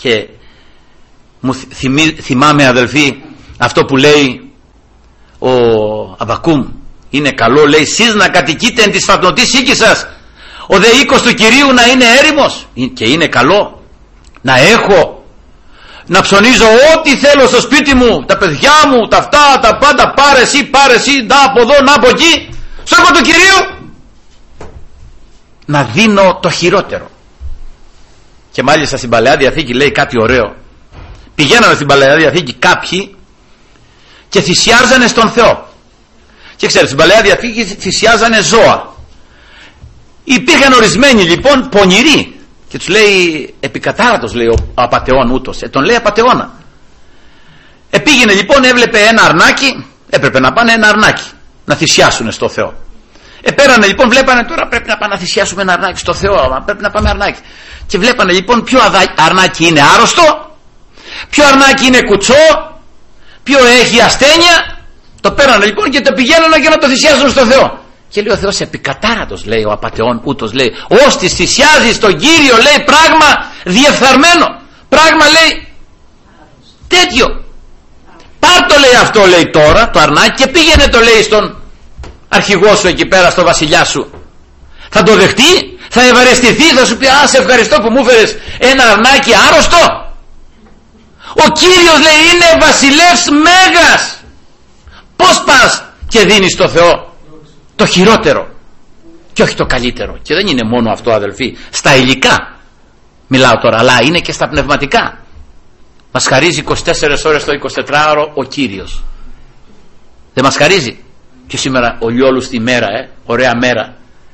Speaker 1: Και μου θυμί, θυμάμαι αδελφοί αυτό που λέει ο Αβακούμ, είναι καλό, λέει, σεις να κατοικείτε εν της φατνωτής οίκη σας, ο δε οίκος του Κυρίου να είναι έρημος. Και είναι καλό να έχω, να ψωνίζω ό,τι θέλω στο σπίτι μου, τα παιδιά μου, τα αυτά, τα πάντα, πάρε εσύ, πάρε εσύ, να από εδώ, να από εκεί, στο οίκο του Κυρίου να δίνω το χειρότερο. Και μάλιστα στην Παλαιά Διαθήκη λέει κάτι ωραίο. Πηγαίνανε στην Παλαιά Διαθήκη κάποιοι και θυσιάζανε στον Θεό. Και ξέρετε, στην Παλαιά Διαθήκη θυσιάζανε ζώα. Υπήρχαν ορισμένοι λοιπόν πονηροί και τους λέει, επικατάρατος λέει ο απατεών ούτως, ε, τον λέει απατεώνα. Επήγαινε λοιπόν, έβλεπε ένα αρνάκι, έπρεπε να πάνε ένα αρνάκι να θυσιάσουν στο Θεό. Επέρανε λοιπόν, βλέπανε τώρα πρέπει να πάμε να θυσιάσουμε ένα αρνάκι στο Θεό, πρέπει να πάμε αρνάκι. Και βλέπανε λοιπόν ποιο αρνάκι είναι άρρωστο, ποιο αρνάκι είναι κουτσό, ποιο έχει ασθένεια. Το πέρανε λοιπόν και το πηγαίνανε για να το θυσιάσουν στο Θεό. Και λέει ο Θεός, επικατάρατος λέει ο απατεών ούτως, λέει, ώστις θυσιάζει τον Κύριο, λέει, πράγμα διεφθαρμένο, πράγμα λέει τέτοιο. Πάρ' το λέει αυτό, λέει, τώρα το αρνάκι και πήγαινε, το λέει, στον αρχηγό σου εκεί πέρα, στο βασιλιά σου. Θα το δεχτεί, θα ευαρεστηθεί, θα σου πει, α, σε ευχαριστώ που μου έφερες ένα αρνάκι άρρωστο. Ο Κύριος λέει είναι βασιλεύς μέγας. Πώς πας και δίνεις στο Θεό το χειρότερο και όχι το καλύτερο? Και δεν είναι μόνο αυτό αδελφοί, στα υλικά μιλάω τώρα, αλλά είναι και στα πνευματικά. Μας χαρίζει είκοσι τέσσερις ώρες το εικοσιτετράωρο ο Κύριος. Δεν μας χαρίζει? Και σήμερα ο Λιόλους τη μέρα, ε, ωραία μέρα.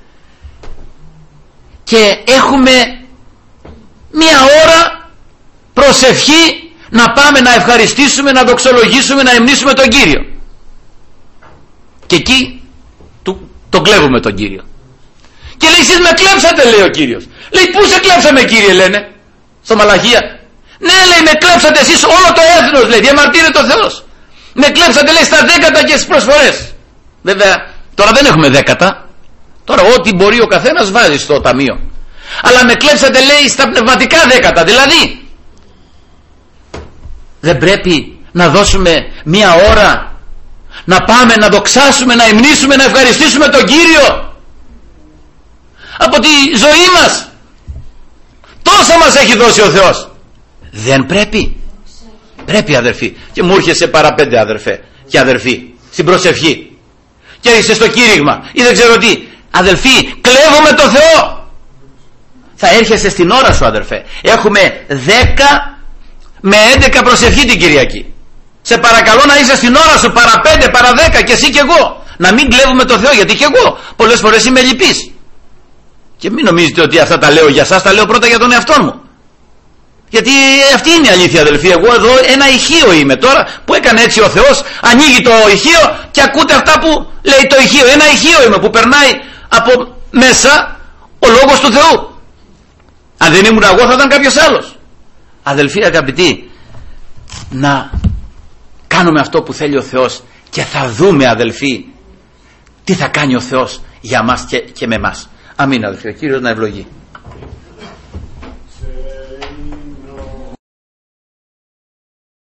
Speaker 1: Και έχουμε μία ώρα προσευχή να πάμε να ευχαριστήσουμε, να δοξολογήσουμε, να υμνήσουμε τον Κύριο. Και εκεί του, τον κλέβουμε τον Κύριο. Και λέει, εσείς με κλέψατε, λέει ο Κύριος. Λέει, πού σε κλέψαμε, Κύριε, λένε στο Μαλαχία. Ναι, λέει, με κλέψατε εσείς όλο το έθνος, λέει, διαμαρτύρεται ο Θεός. Με κλέψατε, λέει, στα δέκατα και στις προσφορές. Βέβαια τώρα δεν έχουμε δέκατα, τώρα ό,τι μπορεί ο καθένας βάζει στο ταμείο. Αλλά με κλέψατε, λέει, στα πνευματικά δέκατα. Δηλαδή δεν πρέπει να δώσουμε μία ώρα να πάμε να δοξάσουμε, να υμνήσουμε, να ευχαριστήσουμε τον Κύριο από τη ζωή μας? Τόσα μας έχει δώσει ο Θεός. Δεν πρέπει? Πρέπει, αδερφοί. Και μου έρχεσαι παραπέντε, αδερφέ και αδερφοί, στην προσευχή και είσαι στο κήρυγμα ή δεν ξέρω τι. Αδελφοί, κλέβουμε το Θεό. Θα έρχεσαι στην ώρα σου, αδερφέ. Έχουμε δέκα με έντεκα προσευχή την Κυριακή. Σε παρακαλώ να είσαι στην ώρα σου, παρά πέντε, παρά δέκα, και εσύ και εγώ. Να μην κλέβουμε το Θεό, γιατί και εγώ πολλές φορές είμαι λυπής. Και μην νομίζετε ότι αυτά τα λέω για σας, τα λέω πρώτα για τον εαυτό μου. Γιατί αυτή είναι η αλήθεια, αδελφοί. Εγώ εδώ ένα ηχείο είμαι τώρα, που έκανε έτσι ο Θεός. Ανοίγει το ηχείο και ακούτε αυτά που λέει το ηχείο. Ένα ηχείο είμαι που περνάει από μέσα ο λόγος του Θεού. Αν δεν ήμουν εγώ θα ήταν κάποιος άλλος. Αδελφοί αγαπητοί, να κάνουμε αυτό που θέλει ο Θεός και θα δούμε, αδελφοί, τι θα κάνει ο Θεός για μας και, και με μας. Αμήν, αδελφοί. Ο Κύριος να ευλογεί.